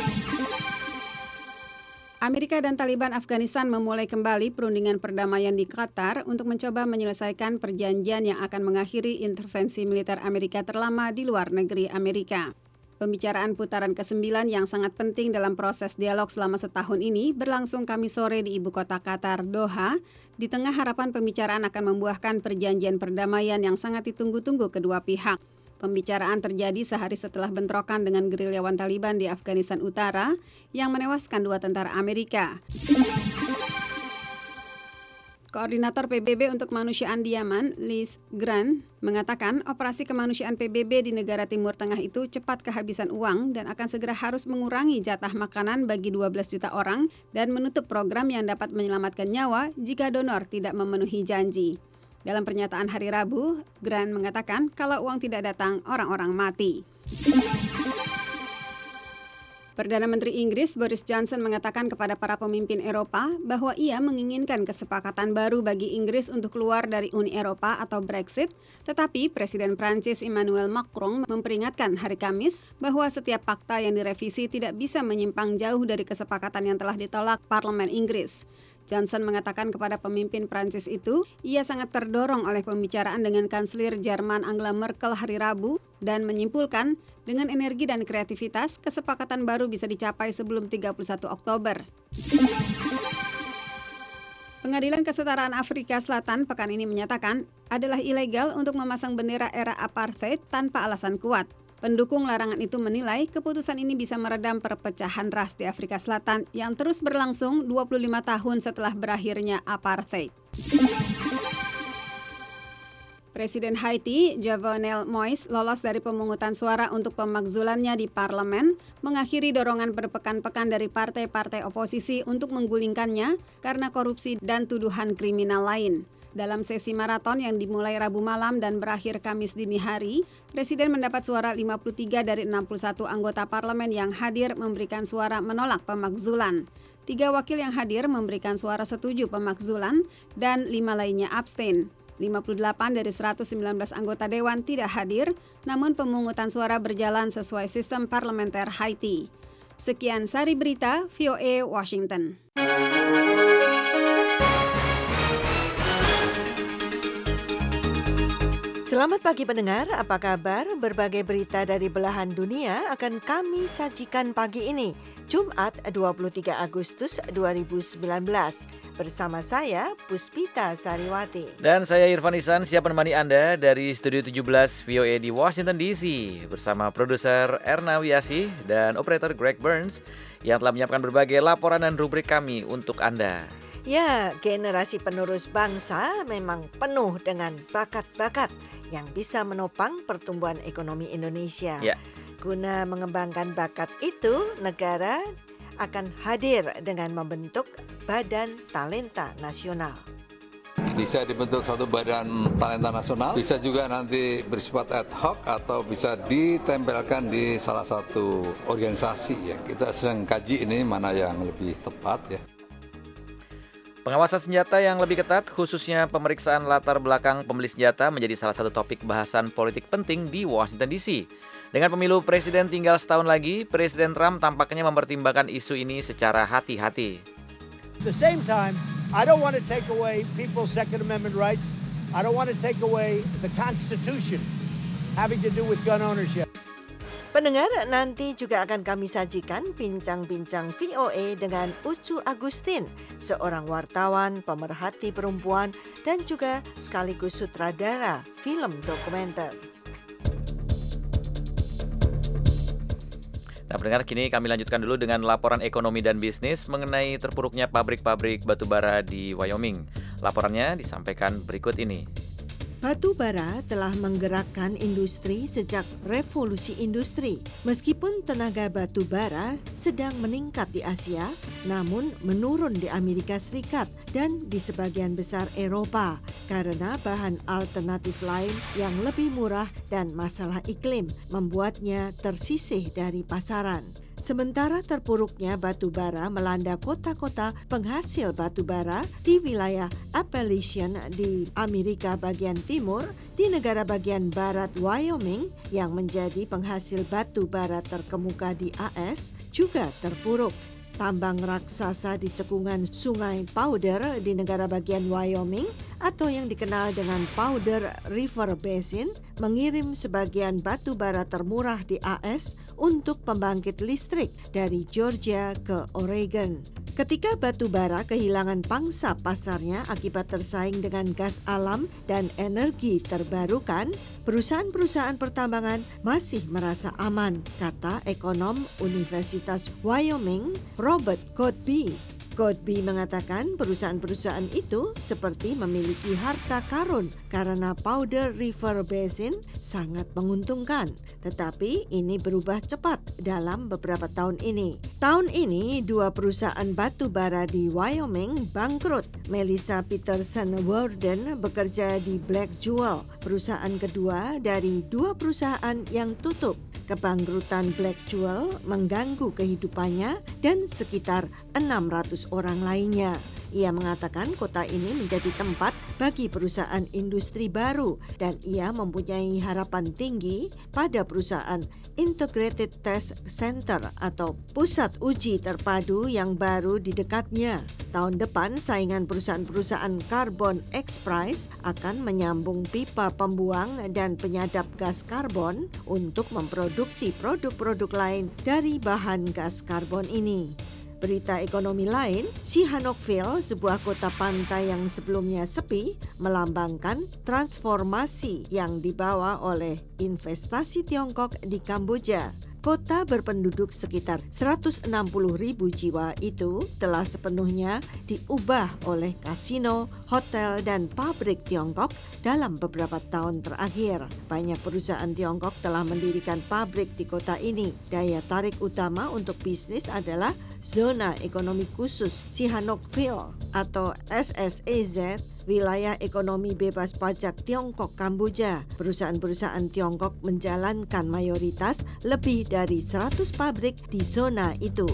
Amerika dan Taliban Afghanistan memulai kembali perundingan perdamaian di Qatar untuk mencoba menyelesaikan perjanjian yang akan mengakhiri intervensi militer Amerika terlama di luar negeri Amerika. Pembicaraan putaran ke-9 yang sangat penting dalam proses dialog selama setahun ini berlangsung Kamis sore di ibu kota Qatar, Doha, di tengah harapan pembicaraan akan membuahkan perjanjian perdamaian yang sangat ditunggu-tunggu kedua pihak. Pembicaraan terjadi sehari setelah bentrokan dengan gerilyawan Taliban di Afghanistan Utara yang menewaskan 2 tentara Amerika. Koordinator PBB untuk Kemanusiaan di Yaman, Liz Grant, mengatakan operasi kemanusiaan PBB di negara Timur Tengah itu cepat kehabisan uang dan akan segera harus mengurangi jatah makanan bagi 12 juta orang dan menutup program yang dapat menyelamatkan nyawa jika donor tidak memenuhi janji. Dalam pernyataan hari Rabu, Grant mengatakan kalau uang tidak datang, orang-orang mati. Perdana Menteri Inggris Boris Johnson mengatakan kepada para pemimpin Eropa bahwa ia menginginkan kesepakatan baru bagi Inggris untuk keluar dari Uni Eropa atau Brexit, tetapi Presiden Prancis Emmanuel Macron memperingatkan hari Kamis bahwa setiap fakta yang direvisi tidak bisa menyimpang jauh dari kesepakatan yang telah ditolak Parlemen Inggris. Johnson mengatakan kepada pemimpin Prancis itu, ia sangat terdorong oleh pembicaraan dengan Kanselir Jerman Angela Merkel hari Rabu dan menyimpulkan dengan energi dan kreativitas, kesepakatan baru bisa dicapai sebelum 31 Oktober. Pengadilan Kesetaraan Afrika Selatan pekan ini menyatakan adalah ilegal untuk memasang bendera era apartheid tanpa alasan kuat. Pendukung larangan itu menilai keputusan ini bisa meredam perpecahan ras di Afrika Selatan yang terus berlangsung 25 tahun setelah berakhirnya apartheid. Presiden Haiti, Jovenel Moïse, lolos dari pemungutan suara untuk pemakzulannya di parlemen, mengakhiri dorongan berpekan-pekan dari partai-partai oposisi untuk menggulingkannya karena korupsi dan tuduhan kriminal lain. Dalam sesi maraton yang dimulai Rabu malam dan berakhir Kamis dini hari, Presiden mendapat suara 53 dari 61 anggota parlemen yang hadir memberikan suara menolak pemakzulan. 3 wakil yang hadir memberikan suara setuju pemakzulan dan 5 lainnya abstain. 58 dari 119 anggota dewan tidak hadir, namun pemungutan suara berjalan sesuai sistem parlementer Haiti. Sekian sari berita VOA Washington. Selamat pagi pendengar, apa kabar? Berbagai berita dari belahan dunia akan kami sajikan pagi ini, Jumat 23 Agustus 2019. Bersama saya, Puspita Sariwati. Dan saya Irfan Ihsan, siap menemani Anda dari Studio 17 VOA di Washington DC. Bersama produser Erna Wiasih dan operator Greg Burns yang telah menyiapkan berbagai laporan dan rubrik kami untuk Anda. Ya, generasi penerus bangsa memang penuh dengan bakat-bakat yang bisa menopang pertumbuhan ekonomi Indonesia. Ya. Guna mengembangkan bakat itu, negara akan hadir dengan membentuk Badan Talenta Nasional. Bisa dibentuk satu badan talenta nasional, bisa juga nanti bersifat ad hoc atau bisa ditempelkan di salah satu organisasi ya. Kita sedang kaji ini mana yang lebih tepat ya. Pengawasan senjata yang lebih ketat, khususnya pemeriksaan latar belakang pembeli senjata menjadi salah satu topik bahasan politik penting di Washington DC. Dengan pemilu presiden tinggal setahun lagi, Presiden Trump tampaknya mempertimbangkan isu ini secara hati-hati. At the same time, I don't want to take away people's Second Amendment rights. I don't want to take away the Constitution having to do with gun ownership. Pendengar, nanti juga akan kami sajikan bincang-bincang VOA dengan Ucu Agustin, seorang wartawan, pemerhati perempuan, dan juga sekaligus sutradara film dokumenter. Nah, pendengar, kini kami lanjutkan dulu dengan laporan ekonomi dan bisnis mengenai terpuruknya pabrik-pabrik batubara di Wyoming. Laporannya disampaikan berikut ini. Batu bara telah menggerakkan industri sejak revolusi industri. Meskipun tenaga batu bara sedang meningkat di Asia, namun menurun di Amerika Serikat dan di sebagian besar Eropa karena bahan alternatif lain yang lebih murah dan masalah iklim membuatnya tersisih dari pasaran. Sementara terpuruknya batu bara melanda kota-kota penghasil batu bara di wilayah Appalachian di Amerika bagian timur, di negara bagian barat Wyoming yang menjadi penghasil batu bara terkemuka di AS juga terpuruk. Tambang raksasa di cekungan Sungai Powder di negara bagian Wyoming atau yang dikenal dengan Powder River Basin mengirim sebagian batu bara termurah di AS untuk pembangkit listrik dari Georgia ke Oregon. Ketika batu bara kehilangan pangsa pasarnya akibat tersaing dengan gas alam dan energi terbarukan, perusahaan-perusahaan pertambangan masih merasa aman, kata ekonom Universitas Wyoming Robert Godby. Godby mengatakan perusahaan-perusahaan itu seperti memiliki harta karun karena Powder River Basin sangat menguntungkan. Tetapi ini berubah cepat dalam beberapa tahun ini. Tahun ini, 2 perusahaan batu bara di Wyoming bangkrut. Melissa Peterson Warden bekerja di Black Jewel, perusahaan kedua dari 2 perusahaan yang tutup. Kebangkrutan Black Jewel mengganggu kehidupannya dan sekitar 600 orang lainnya. Ia mengatakan kota ini menjadi tempat bagi perusahaan industri baru dan ia mempunyai harapan tinggi pada perusahaan Integrated Test Center atau pusat uji terpadu yang baru di dekatnya. Tahun depan, saingan perusahaan-perusahaan Carbon Express akan menyambung pipa pembuang dan penyadap gas karbon untuk memproduksi produk-produk lain dari bahan gas karbon ini. Berita ekonomi lain, Sihanoukville, sebuah kota pantai yang sebelumnya sepi, melambangkan transformasi yang dibawa oleh investasi Tiongkok di Kamboja. Kota berpenduduk sekitar 160.000 jiwa itu telah sepenuhnya diubah oleh kasino, hotel, dan pabrik Tiongkok dalam beberapa tahun terakhir. Banyak perusahaan Tiongkok telah mendirikan pabrik di kota ini. Daya tarik utama untuk bisnis adalah Zona Ekonomi Khusus Sihanoukville atau SSEZ, wilayah ekonomi bebas pajak Tiongkok Kamboja. Perusahaan-perusahaan Tiongkok menjalankan mayoritas lebih dari 100 pabrik di zona itu.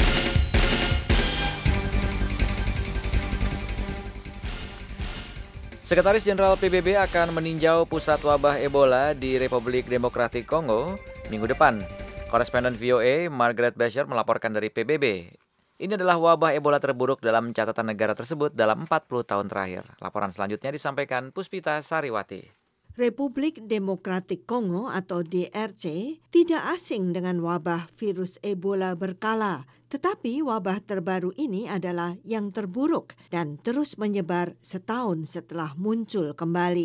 Sekretaris Jenderal PBB akan meninjau pusat wabah Ebola di Republik Demokratik Kongo minggu depan. Koresponden VOA Margaret Besher melaporkan dari PBB. Ini adalah wabah Ebola terburuk dalam catatan negara tersebut dalam 40 tahun terakhir. Laporan selanjutnya disampaikan Puspita Sariwati. Republik Demokratik Kongo atau DRC tidak asing dengan wabah virus Ebola berkala, tetapi wabah terbaru ini adalah yang terburuk dan terus menyebar setahun setelah muncul kembali.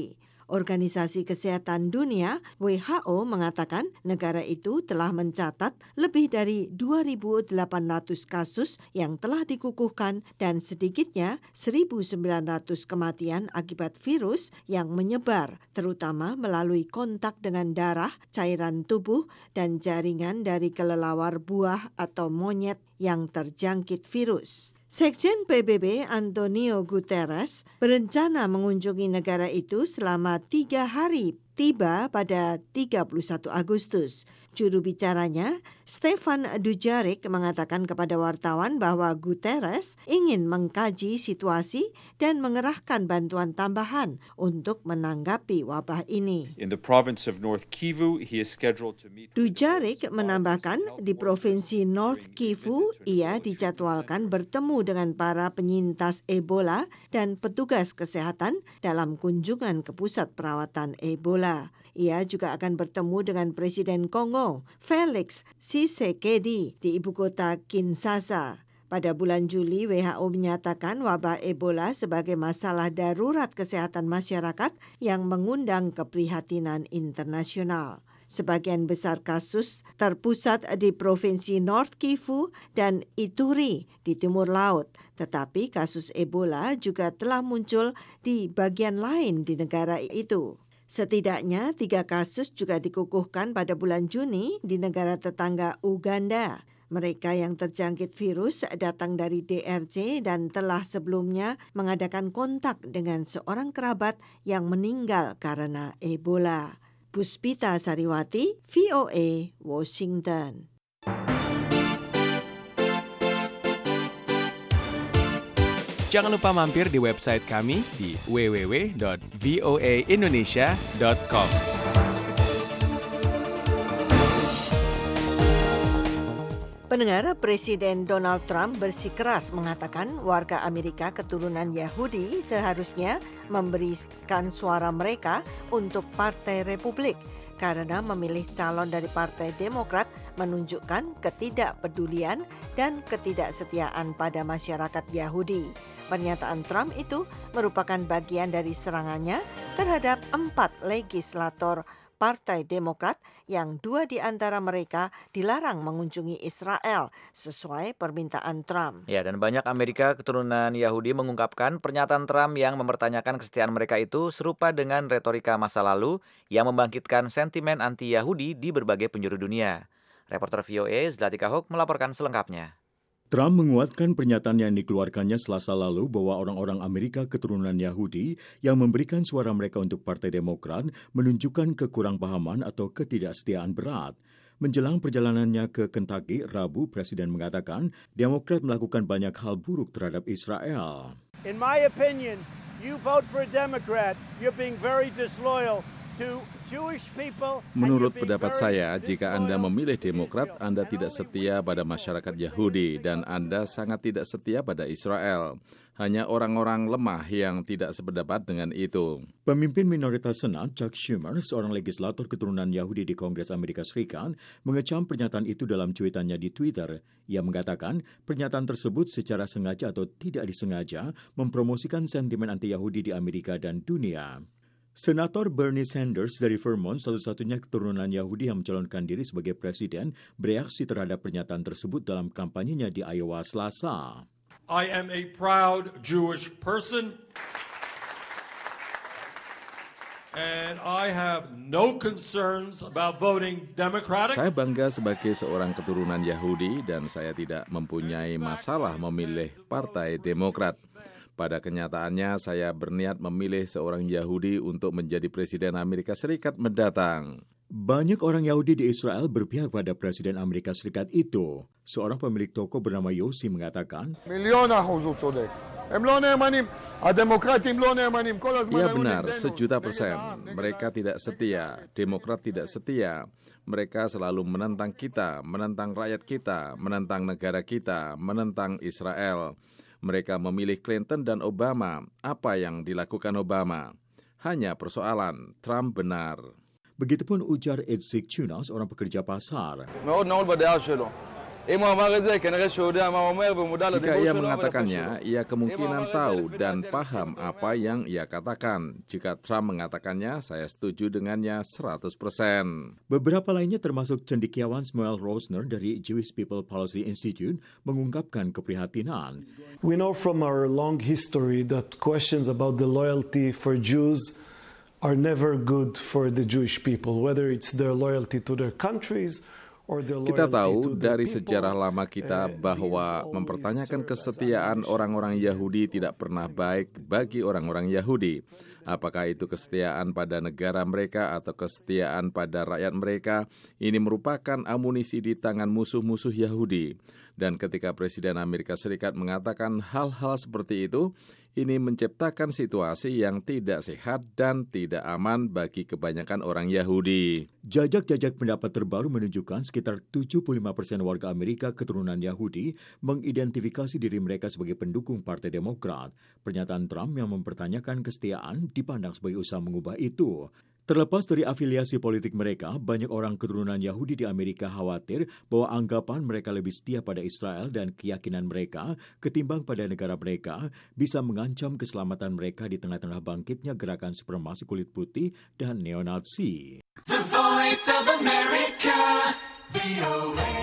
Organisasi Kesehatan Dunia WHO mengatakan negara itu telah mencatat lebih dari 2.800 kasus yang telah dikukuhkan dan sedikitnya 1.900 kematian akibat virus yang menyebar, terutama melalui kontak dengan darah, cairan tubuh, dan jaringan dari kelelawar buah atau monyet yang terjangkit virus. Sekjen PBB Antonio Guterres berencana mengunjungi negara itu selama 3 hari, tiba pada 31 Agustus. Juru bicaranya, Stefan Dujarric, mengatakan kepada wartawan bahwa Guterres ingin mengkaji situasi dan mengerahkan bantuan tambahan untuk menanggapi wabah ini. In the province of North Kivu, he is scheduled to meet. Dujarric menambahkan di Provinsi North Kivu, ia dijadwalkan bertemu dengan para penyintas Ebola dan petugas kesehatan dalam kunjungan ke pusat perawatan Ebola. Ia juga akan bertemu dengan Presiden Kongo, Felix Tshisekedi, di ibu kota Kinshasa. Pada bulan Juli, WHO menyatakan wabah Ebola sebagai masalah darurat kesehatan masyarakat yang mengundang keprihatinan internasional. Sebagian besar kasus terpusat di Provinsi North Kivu dan Ituri di timur laut. Tetapi kasus Ebola juga telah muncul di bagian lain di negara itu. Setidaknya 3 kasus juga dikukuhkan pada bulan Juni di negara tetangga Uganda. Mereka yang terjangkit virus datang dari DRC dan telah sebelumnya mengadakan kontak dengan seorang kerabat yang meninggal karena Ebola. Puspita Sariwati, VOA, Washington. Jangan lupa mampir di website kami di www.voaindonesia.com. Pendengar, Presiden Donald Trump bersikeras mengatakan warga Amerika keturunan Yahudi seharusnya memberikan suara mereka untuk Partai Republik karena memilih calon dari Partai Demokrat menunjukkan ketidakpedulian dan ketidaksetiaan pada masyarakat Yahudi. Pernyataan Trump itu merupakan bagian dari serangannya terhadap 4 legislator Partai Demokrat yang 2 di antara mereka dilarang mengunjungi Israel sesuai permintaan Trump. Ya, dan banyak Amerika keturunan Yahudi mengungkapkan pernyataan Trump yang mempertanyakan kesetiaan mereka itu serupa dengan retorika masa lalu yang membangkitkan sentimen anti-Yahudi di berbagai penjuru dunia. Reporter VOA Zlatika Hock melaporkan selengkapnya. Trump menguatkan pernyataan yang dikeluarkannya Selasa lalu bahwa orang-orang Amerika keturunan Yahudi yang memberikan suara mereka untuk Partai Demokrat menunjukkan kekurangpahaman atau ketidaksetiaan berat. Menjelang perjalanannya ke Kentucky, Rabu, Presiden mengatakan Demokrat melakukan banyak hal buruk terhadap Israel. In my opinion, you vote for a Democrat, you're being very disloyal to Jewish people. Menurut pendapat saya, jika Anda memilih Demokrat, Anda tidak setia pada masyarakat Yahudi dan Anda sangat tidak setia pada Israel. Hanya orang-orang lemah yang tidak sependapat dengan itu. Pemimpin minoritas Senat, Chuck Schumer, seorang legislator keturunan Yahudi di Kongres Amerika Serikat, mengecam pernyataan itu dalam cuitannya di Twitter. Ia mengatakan pernyataan tersebut secara sengaja atau tidak disengaja mempromosikan sentimen anti-Yahudi di Amerika dan dunia. Senator Bernie Sanders dari Vermont, satu-satunya keturunan Yahudi yang mencalonkan diri sebagai presiden, bereaksi terhadap pernyataan tersebut dalam kampanyenya di Iowa Selasa. I am a proud Jewish person, and I have no concerns about voting Democratic. Saya bangga sebagai seorang keturunan Yahudi dan saya tidak mempunyai masalah memilih Partai Demokrat. Pada kenyataannya, saya berniat memilih seorang Yahudi untuk menjadi Presiden Amerika Serikat mendatang. Banyak orang Yahudi di Israel berpihak pada Presiden Amerika Serikat itu. Seorang pemilik toko bernama Yossi mengatakan, Iya benar, 1,000,000%. Mereka tidak setia, Demokrat tidak setia. Mereka selalu menentang kita, menentang rakyat kita, menentang negara kita, menentang Israel. Mereka memilih Clinton dan Obama. Apa yang dilakukan Obama? Hanya persoalan, Trump benar. Begitupun ujar Edzik Chunas, seorang pekerja pasar. Jika ia mengatakannya, ia kemungkinan tahu dan paham apa yang ia katakan. Jika Trump mengatakannya, saya setuju dengannya 100%. Beberapa lainnya termasuk cendekiawan Shmuel Rosner dari Jewish People Policy Institute mengungkapkan keprihatinan. We know from our long history that questions about the loyalty for Jews are never good for the Jewish people, whether it's their loyalty to their countries. Kita tahu dari sejarah lama kita bahwa mempertanyakan kesetiaan orang-orang Yahudi tidak pernah baik bagi orang-orang Yahudi. Apakah itu kesetiaan pada negara mereka atau kesetiaan pada rakyat mereka, ini merupakan amunisi di tangan musuh-musuh Yahudi. Dan ketika Presiden Amerika Serikat mengatakan hal-hal seperti itu, ini menciptakan situasi yang tidak sehat dan tidak aman bagi kebanyakan orang Yahudi. Jajak-jajak pendapat terbaru menunjukkan sekitar 75% warga Amerika keturunan Yahudi mengidentifikasi diri mereka sebagai pendukung Partai Demokrat. Pernyataan Trump yang mempertanyakan kesetiaan dipandang sebagai usaha mengubah itu. Terlepas dari afiliasi politik mereka, banyak orang keturunan Yahudi di Amerika khawatir bahwa anggapan mereka lebih setia pada Israel dan keyakinan mereka ketimbang pada negara mereka bisa mengancam keselamatan mereka di tengah-tengah bangkitnya gerakan supremasi kulit putih dan neo-Nazi. The Voice of America, VOA.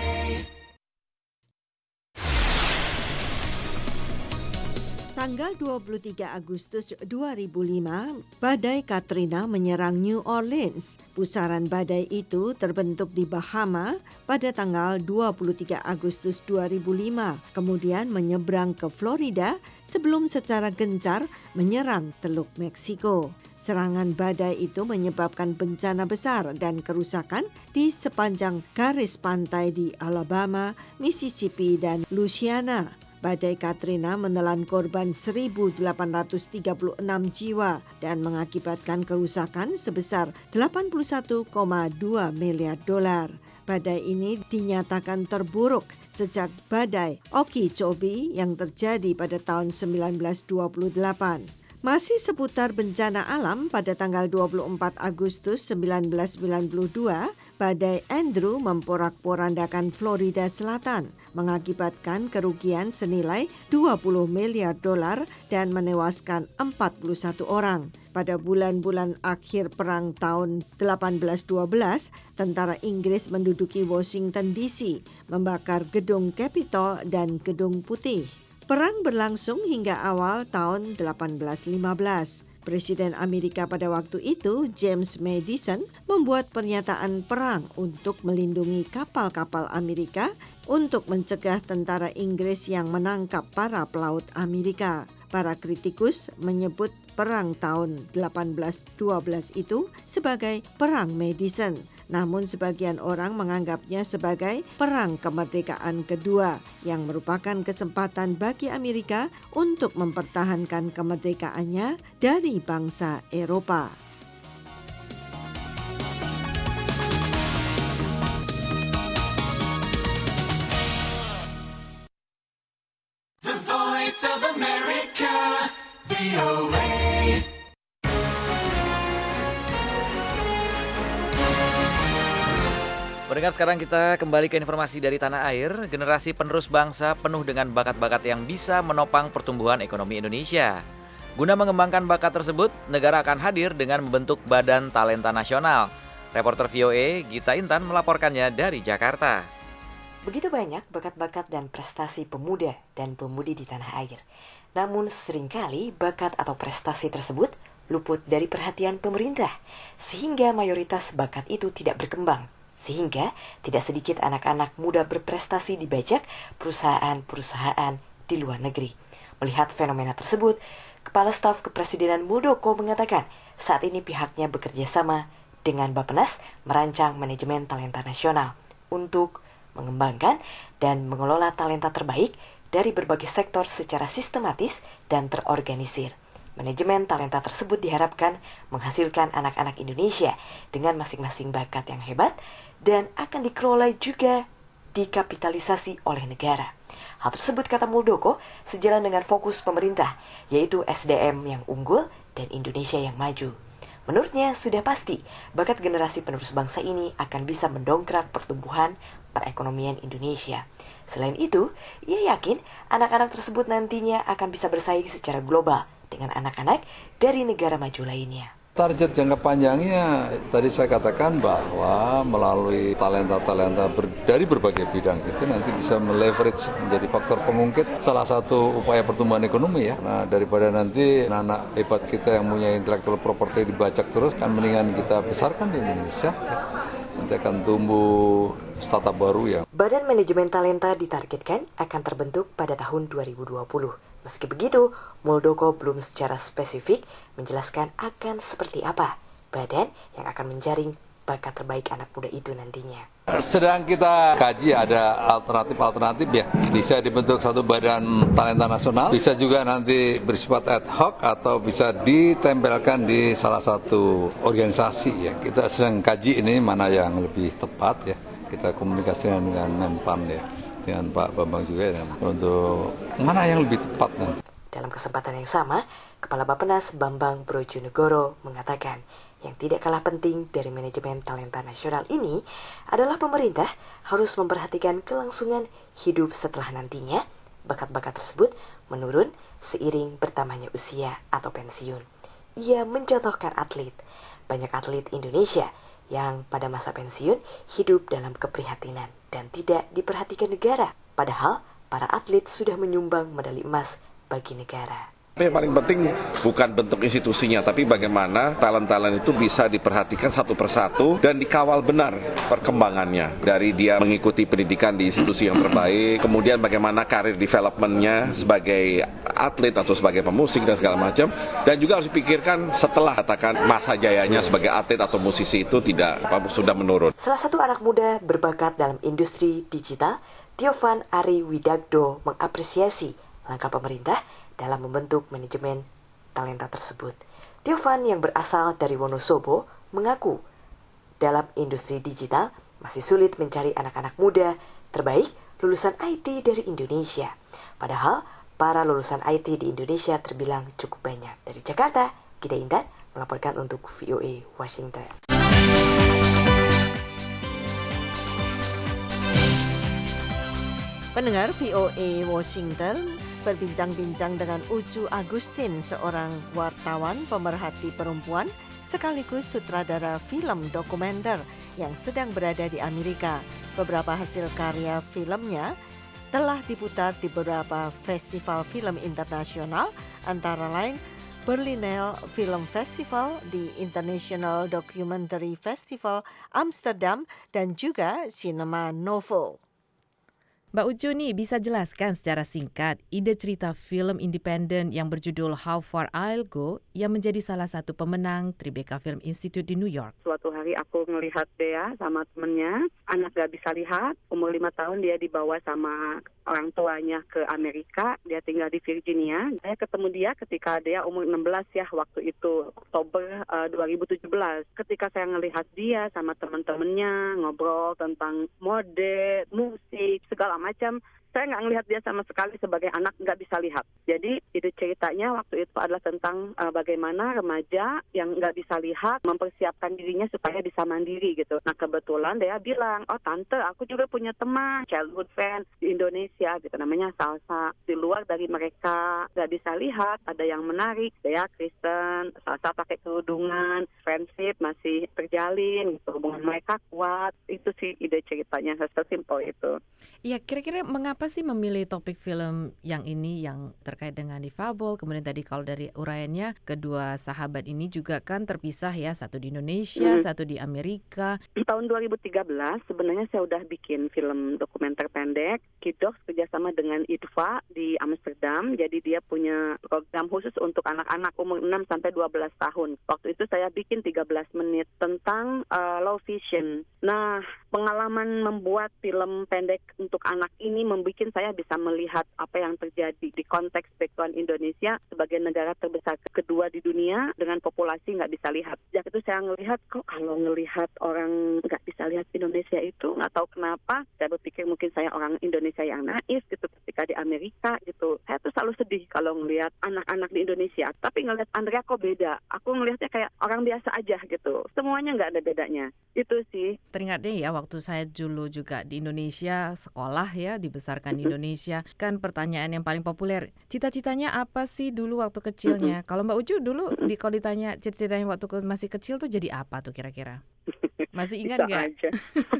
Tanggal 23 Agustus 2005, badai Katrina menyerang New Orleans. Pusaran badai itu terbentuk di Bahama pada tanggal 23 Agustus 2005, kemudian menyeberang ke Florida sebelum secara gencar menyerang Teluk Meksiko. Serangan badai itu menyebabkan bencana besar dan kerusakan di sepanjang garis pantai di Alabama, Mississippi, dan Louisiana. Badai Katrina menelan korban 1.836 jiwa dan mengakibatkan kerusakan sebesar 81,2 miliar dolar. Badai ini dinyatakan terburuk sejak badai Okeechobee yang terjadi pada tahun 1928. Masih seputar bencana alam, pada tanggal 24 Agustus 1992, badai Andrew memporak-porandakan Florida Selatan, mengakibatkan kerugian senilai 20 miliar dolar dan menewaskan 41 orang. Pada bulan-bulan akhir perang tahun 1812, tentara Inggris menduduki Washington DC, membakar gedung Capitol dan Gedung Putih. Perang berlangsung hingga awal tahun 1815. Presiden Amerika pada waktu itu, James Madison, membuat pernyataan perang untuk melindungi kapal-kapal Amerika untuk mencegah tentara Inggris yang menangkap para pelaut Amerika. Para kritikus menyebut perang tahun 1812 itu sebagai Perang Madison. Namun sebagian orang menganggapnya sebagai perang kemerdekaan kedua yang merupakan kesempatan bagi Amerika untuk mempertahankan kemerdekaannya dari bangsa Eropa. The Voice of America, VOA. Pendengar, sekarang kita kembali ke informasi dari tanah air. Generasi penerus bangsa penuh dengan bakat-bakat yang bisa menopang pertumbuhan ekonomi Indonesia. Guna mengembangkan bakat tersebut, negara akan hadir dengan membentuk Badan Talenta Nasional. Reporter VOA Gita Intan melaporkannya dari Jakarta. Begitu banyak bakat-bakat dan prestasi pemuda dan pemudi di tanah air. Namun seringkali bakat atau prestasi tersebut luput dari perhatian pemerintah, sehingga mayoritas bakat itu tidak berkembang. Sehingga tidak sedikit anak-anak muda berprestasi dibajak perusahaan-perusahaan di luar negeri. Melihat fenomena tersebut, Kepala Staf Kepresidenan Muldoko mengatakan saat ini pihaknya bekerja sama dengan Bappenas merancang manajemen talenta nasional untuk mengembangkan dan mengelola talenta terbaik dari berbagai sektor secara sistematis dan terorganisir. Manajemen talenta tersebut diharapkan menghasilkan anak-anak Indonesia dengan masing-masing bakat yang hebat dan akan dikelola juga dikapitalisasi oleh negara. Hal tersebut, kata Muldoko, sejalan dengan fokus pemerintah, yaitu SDM yang unggul dan Indonesia yang maju. Menurutnya, sudah pasti bakat generasi penerus bangsa ini akan bisa mendongkrak pertumbuhan perekonomian Indonesia. Selain itu, ia yakin anak-anak tersebut nantinya akan bisa bersaing secara global dengan anak-anak dari negara maju lainnya. Target jangka panjangnya, tadi saya katakan bahwa melalui talenta-talenta dari berbagai bidang itu nanti bisa meleverage menjadi faktor pengungkit salah satu upaya pertumbuhan ekonomi ya. Nah, daripada nanti anak hebat kita yang punya intellectual property dibajak terus, kan mendingan kita besarkan di Indonesia. Nanti akan tumbuh startup baru ya. Badan Manajemen Talenta ditargetkan akan terbentuk pada tahun 2020. Meski begitu, Muldoko belum secara spesifik menjelaskan akan seperti apa badan yang akan menjaring bakat terbaik anak muda itu nantinya. Sedang kita kaji ada alternatif ya. Bisa dibentuk satu badan talenta nasional, bisa juga nanti bersifat ad hoc atau bisa ditempelkan di salah satu organisasi ya. Kita sedang kaji ini mana yang lebih tepat ya. Kita komunikasikan dengan Menpan ya, dengan Pak Bambang juga ya, untuk mana yang lebih tepat nanti. Dalam kesempatan yang sama, Kepala Bappenas Bambang Brojonegoro mengatakan yang tidak kalah penting dari manajemen talenta nasional ini adalah pemerintah harus memperhatikan kelangsungan hidup setelah nantinya bakat-bakat tersebut menurun seiring bertambahnya usia atau pensiun. Ia mencontohkan atlet. Banyak atlet Indonesia yang pada masa pensiun hidup dalam keprihatinan dan tidak diperhatikan negara. Padahal para atlet sudah menyumbang medali emas bagi negara. Yang paling penting bukan bentuk institusinya, tapi bagaimana talent-talent itu bisa diperhatikan satu persatu dan dikawal benar perkembangannya. Dari dia mengikuti pendidikan di institusi yang terbaik, kemudian bagaimana karir development-nya sebagai atlet atau sebagai pemusik dan segala macam. Dan juga harus dipikirkan setelah katakan masa jayanya sebagai atlet atau musisi itu sudah menurun. Salah satu anak muda berbakat dalam industri digital, Tiovan Ari Widagdo mengapresiasi langkah pemerintah dalam membentuk manajemen talenta tersebut. Tiovan yang berasal dari Wonosobo mengaku dalam industri digital masih sulit mencari anak-anak muda terbaik lulusan IT dari Indonesia. Padahal para lulusan IT di Indonesia terbilang cukup banyak. Dari Jakarta, Gida Intan melaporkan untuk VOA Washington. Pendengar VOA Washington berbincang-bincang dengan Ucu Agustin, seorang wartawan pemerhati perempuan sekaligus sutradara film dokumenter yang sedang berada di Amerika. Beberapa hasil karya filmnya telah diputar di beberapa festival film internasional, antara lain Berlinale Film Festival, di International Documentary Festival Amsterdam, dan juga Cinema Novo. Mbak Ucu nih bisa jelaskan secara singkat ide cerita film independen yang berjudul How Far I'll Go yang menjadi salah satu pemenang Tribeca Film Institute di New York. Suatu hari aku ngelihat Dea sama temennya, anak gak bisa lihat, umur 5 tahun dia dibawa sama orang tuanya ke Amerika, dia tinggal di Virginia. Saya ketemu dia ketika Dea umur 16 ya, waktu itu Oktober 2017. Ketika saya ngelihat dia sama teman-temannya ngobrol tentang mode, musik, segala macam, saya nggak ngelihat dia sama sekali sebagai anak nggak bisa lihat. Jadi ide ceritanya waktu itu adalah tentang bagaimana remaja yang nggak bisa lihat mempersiapkan dirinya supaya bisa mandiri gitu. Nah kebetulan dia bilang, oh tante aku juga punya teman childhood friend di Indonesia gitu, namanya Salsa. Di luar dari mereka nggak bisa lihat, ada yang menarik, dia Kristen, Salsa pakai kerudungan, friendship masih terjalin gitu, hubungan mereka kuat. Itu sih ide ceritanya, sesimpel itu. Iya, kira-kira mengapa sih memilih topik film yang ini yang terkait dengan difabel? Kemudian tadi kalau dari uraiannya, kedua sahabat ini juga kan terpisah ya, satu di Indonesia, satu di Amerika. Tahun 2013 sebenarnya saya udah bikin film dokumenter pendek, Kidox kerjasama dengan IDFA di Amsterdam. Jadi dia punya program khusus untuk anak-anak umur 6-12 tahun. Waktu itu saya bikin 13 menit tentang low vision. Nah, pengalaman membuat film pendek untuk anak ini membuat saya bisa melihat apa yang terjadi di konteks background Indonesia sebagai negara terbesar kedua di dunia dengan populasi nggak bisa lihat. Sejak itu saya ngelihat, kok kalau ngelihat orang nggak bisa lihat Indonesia itu, nggak tahu kenapa, saya berpikir mungkin saya orang Indonesia yang naif gitu ketika di Amerika gitu. Saya tuh selalu sedih kalau ngelihat anak-anak di Indonesia, tapi ngelihat Andrea kok beda. Aku ngelihatnya kayak orang biasa aja gitu. Semuanya nggak ada bedanya. Itu sih. Teringat deh ya, waktu saya dulu juga di Indonesia sekolah ya, dibesarkan menyebarkan di Indonesia. Kan pertanyaan yang paling populer, cita-citanya apa sih dulu waktu kecilnya? Kalau Mbak Ucu dulu kalau ditanya cita-citanya waktu masih kecil tuh jadi apa tuh kira-kira? Masih ingat nggak? Aja.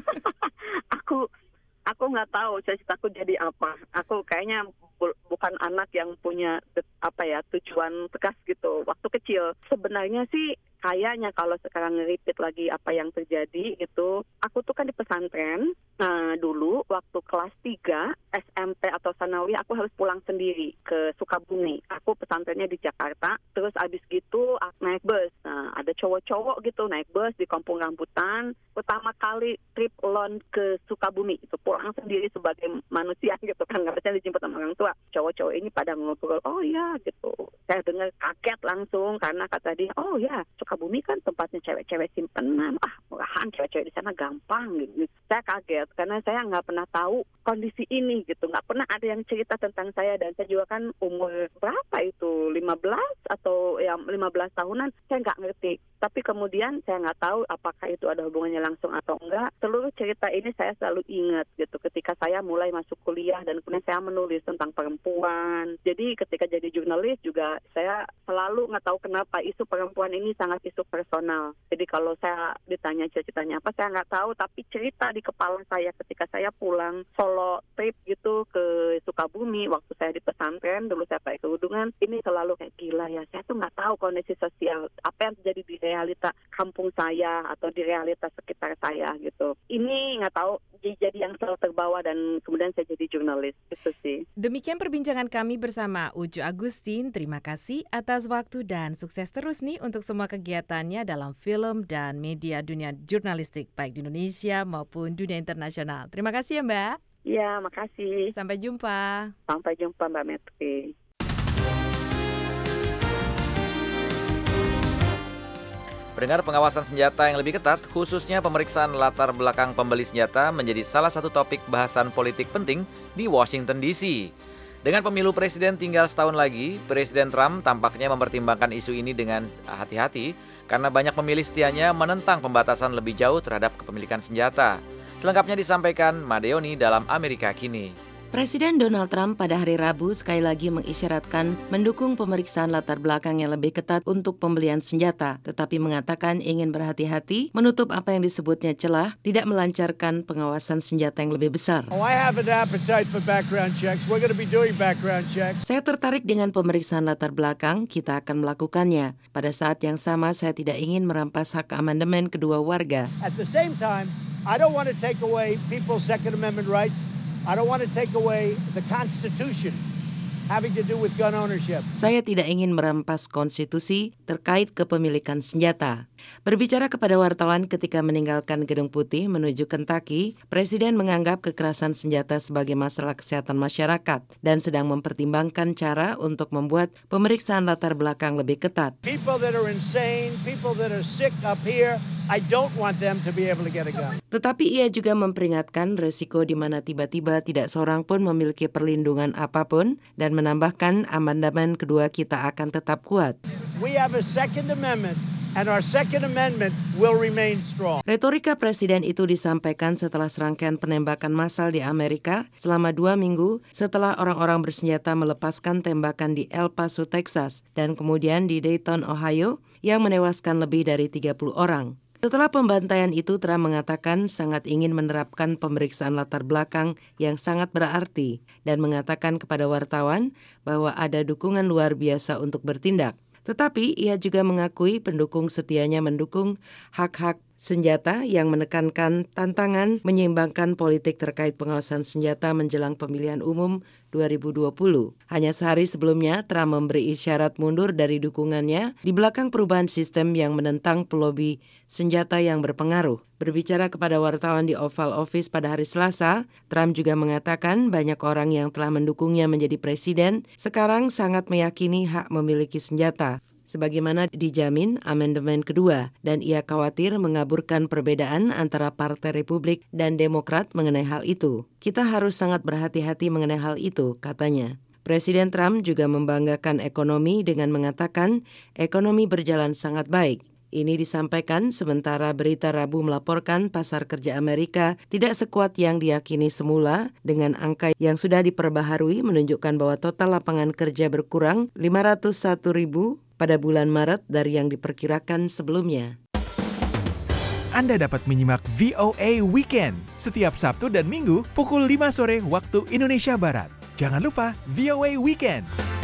Aku nggak tahu cita-citaku jadi apa. Aku kayaknya bukan anak yang punya tujuan tegas gitu waktu kecil. Sebenarnya sih kayaknya kalau sekarang nge-repeat lagi apa yang terjadi itu, aku tuh kan di pesantren. Dulu waktu kelas 3 SMP atau Sanawi aku harus pulang sendiri ke Sukabumi. Aku pesantrennya di Jakarta. Terus abis gitu aku naik bus. Ada cowok-cowok gitu naik bus di Kampung Rambutan. Pertama kali trip alone ke Sukabumi itu pulang sendiri sebagai manusia gitu kan, nggak bisa dijemput sama orang tua. Cowok-cowok ini pada ngobrol, oh ya gitu. Saya dengar kaget langsung karena kata dia, oh ya Sukabumi kan tempatnya cewek-cewek simpenan. Murahan cewek-cewek di sana gampang gitu. Saya kaget karena saya nggak pernah tahu kondisi ini gitu. Nggak pernah ada yang cerita tentang saya, dan saya juga kan umur berapa itu, 15 atau 15 tahunan, saya nggak ngerti. Tapi kemudian saya nggak tahu apakah itu ada hubungannya langsung atau enggak. Seluruh cerita ini saya selalu ingat gitu ketika saya mulai masuk kuliah dan kemudian saya menulis tentang perempuan. Jadi ketika jadi jurnalis juga saya selalu nggak tahu kenapa isu perempuan ini sangat isu personal. Jadi kalau saya ditanya cita-citanya apa, saya nggak tahu, tapi cerita di kepala saya ketika saya pulang solo trip gitu ke Sukabumi waktu saya di pesantren, dulu saya pakai kerudungan, ini selalu kayak gila ya, saya tuh nggak tahu kondisi sosial apa yang terjadi di realita kampung saya atau di realita sekitar saya gitu. Ini nggak tahu jadi yang selalu terbawa dan kemudian saya jadi jurnalis, itu sih. Demikian perbincangan kami bersama Ucu Agustin. Terima kasih atas waktu dan sukses terus nih untuk semua kegiatannya dalam film dan media dunia jurnalistik baik di Indonesia maupun dunia internasional. Terima kasih ya Mbak. Ya, makasih. Sampai jumpa. Sampai jumpa Mbak Metri. Pendengar, pengawasan senjata yang lebih ketat, khususnya pemeriksaan latar belakang pembeli senjata, menjadi salah satu topik bahasan politik penting di Washington DC. Dengan pemilu presiden tinggal setahun lagi, Presiden Trump tampaknya mempertimbangkan isu ini dengan hati-hati karena banyak pemilih setianya menentang pembatasan lebih jauh terhadap kepemilikan senjata. Selengkapnya disampaikan Madeoni dalam Amerika Kini. Presiden Donald Trump pada hari Rabu sekali lagi mengisyaratkan mendukung pemeriksaan latar belakang yang lebih ketat untuk pembelian senjata, tetapi mengatakan ingin berhati-hati menutup apa yang disebutnya celah, tidak melancarkan pengawasan senjata yang lebih besar. I have an appetite for background checks. We're going to be doing background checks. Saya tertarik dengan pemeriksaan latar belakang, kita akan melakukannya. Pada saat yang sama, saya tidak ingin merampas hak amandemen kedua warga. At the same time, I don't want to take away people's Second Amendment rights. I don't want to take away the Constitution having to do with gun ownership. Saya tidak ingin merampas konstitusi terkait kepemilikan senjata. Berbicara kepada wartawan ketika meninggalkan Gedung Putih menuju Kentucky, Presiden menganggap kekerasan senjata sebagai masalah kesehatan masyarakat dan sedang mempertimbangkan cara untuk membuat pemeriksaan latar belakang lebih ketat. People that are insane, people that are sick up here, I don't want them to be able to get a gun. Tetapi ia juga memperingatkan resiko di mana tiba-tiba tidak seorang pun memiliki perlindungan apapun dan menambahkan amandemen kedua kita akan tetap kuat. We have a Second Amendment. And our Second Amendment will remain strong. Retorika presiden itu disampaikan setelah serangkaian penembakan massal di Amerika selama 2 minggu setelah orang-orang bersenjata melepaskan tembakan di El Paso, Texas, dan kemudian di Dayton, Ohio, yang menewaskan lebih dari 30 orang. Setelah pembantaian itu, Trump mengatakan sangat ingin menerapkan pemeriksaan latar belakang yang sangat berarti dan mengatakan kepada wartawan bahwa ada dukungan luar biasa untuk bertindak. Tetapi ia juga mengakui pendukung setianya mendukung hak-hak senjata yang menekankan tantangan menyeimbangkan politik terkait pengawasan senjata menjelang pemilihan umum 2020. Hanya sehari sebelumnya, Trump memberi isyarat mundur dari dukungannya di belakang perubahan sistem yang menentang pelobi senjata yang berpengaruh. Berbicara kepada wartawan di Oval Office pada hari Selasa, Trump juga mengatakan banyak orang yang telah mendukungnya menjadi presiden sekarang sangat meyakini hak memiliki senjata, sebagaimana dijamin amandemen kedua, dan ia khawatir mengaburkan perbedaan antara Partai Republik dan Demokrat mengenai hal itu. Kita harus sangat berhati-hati mengenai hal itu, katanya. Presiden Trump juga membanggakan ekonomi dengan mengatakan ekonomi berjalan sangat baik. Ini disampaikan sementara berita Rabu melaporkan pasar kerja Amerika tidak sekuat yang diyakini semula, dengan angka yang sudah diperbaharui menunjukkan bahwa total lapangan kerja berkurang 501.000 pada bulan Maret dari yang diperkirakan sebelumnya. Anda dapat menyimak VOA Weekend setiap Sabtu dan Minggu pukul 5 sore waktu Indonesia Barat. Jangan lupa VOA Weekend.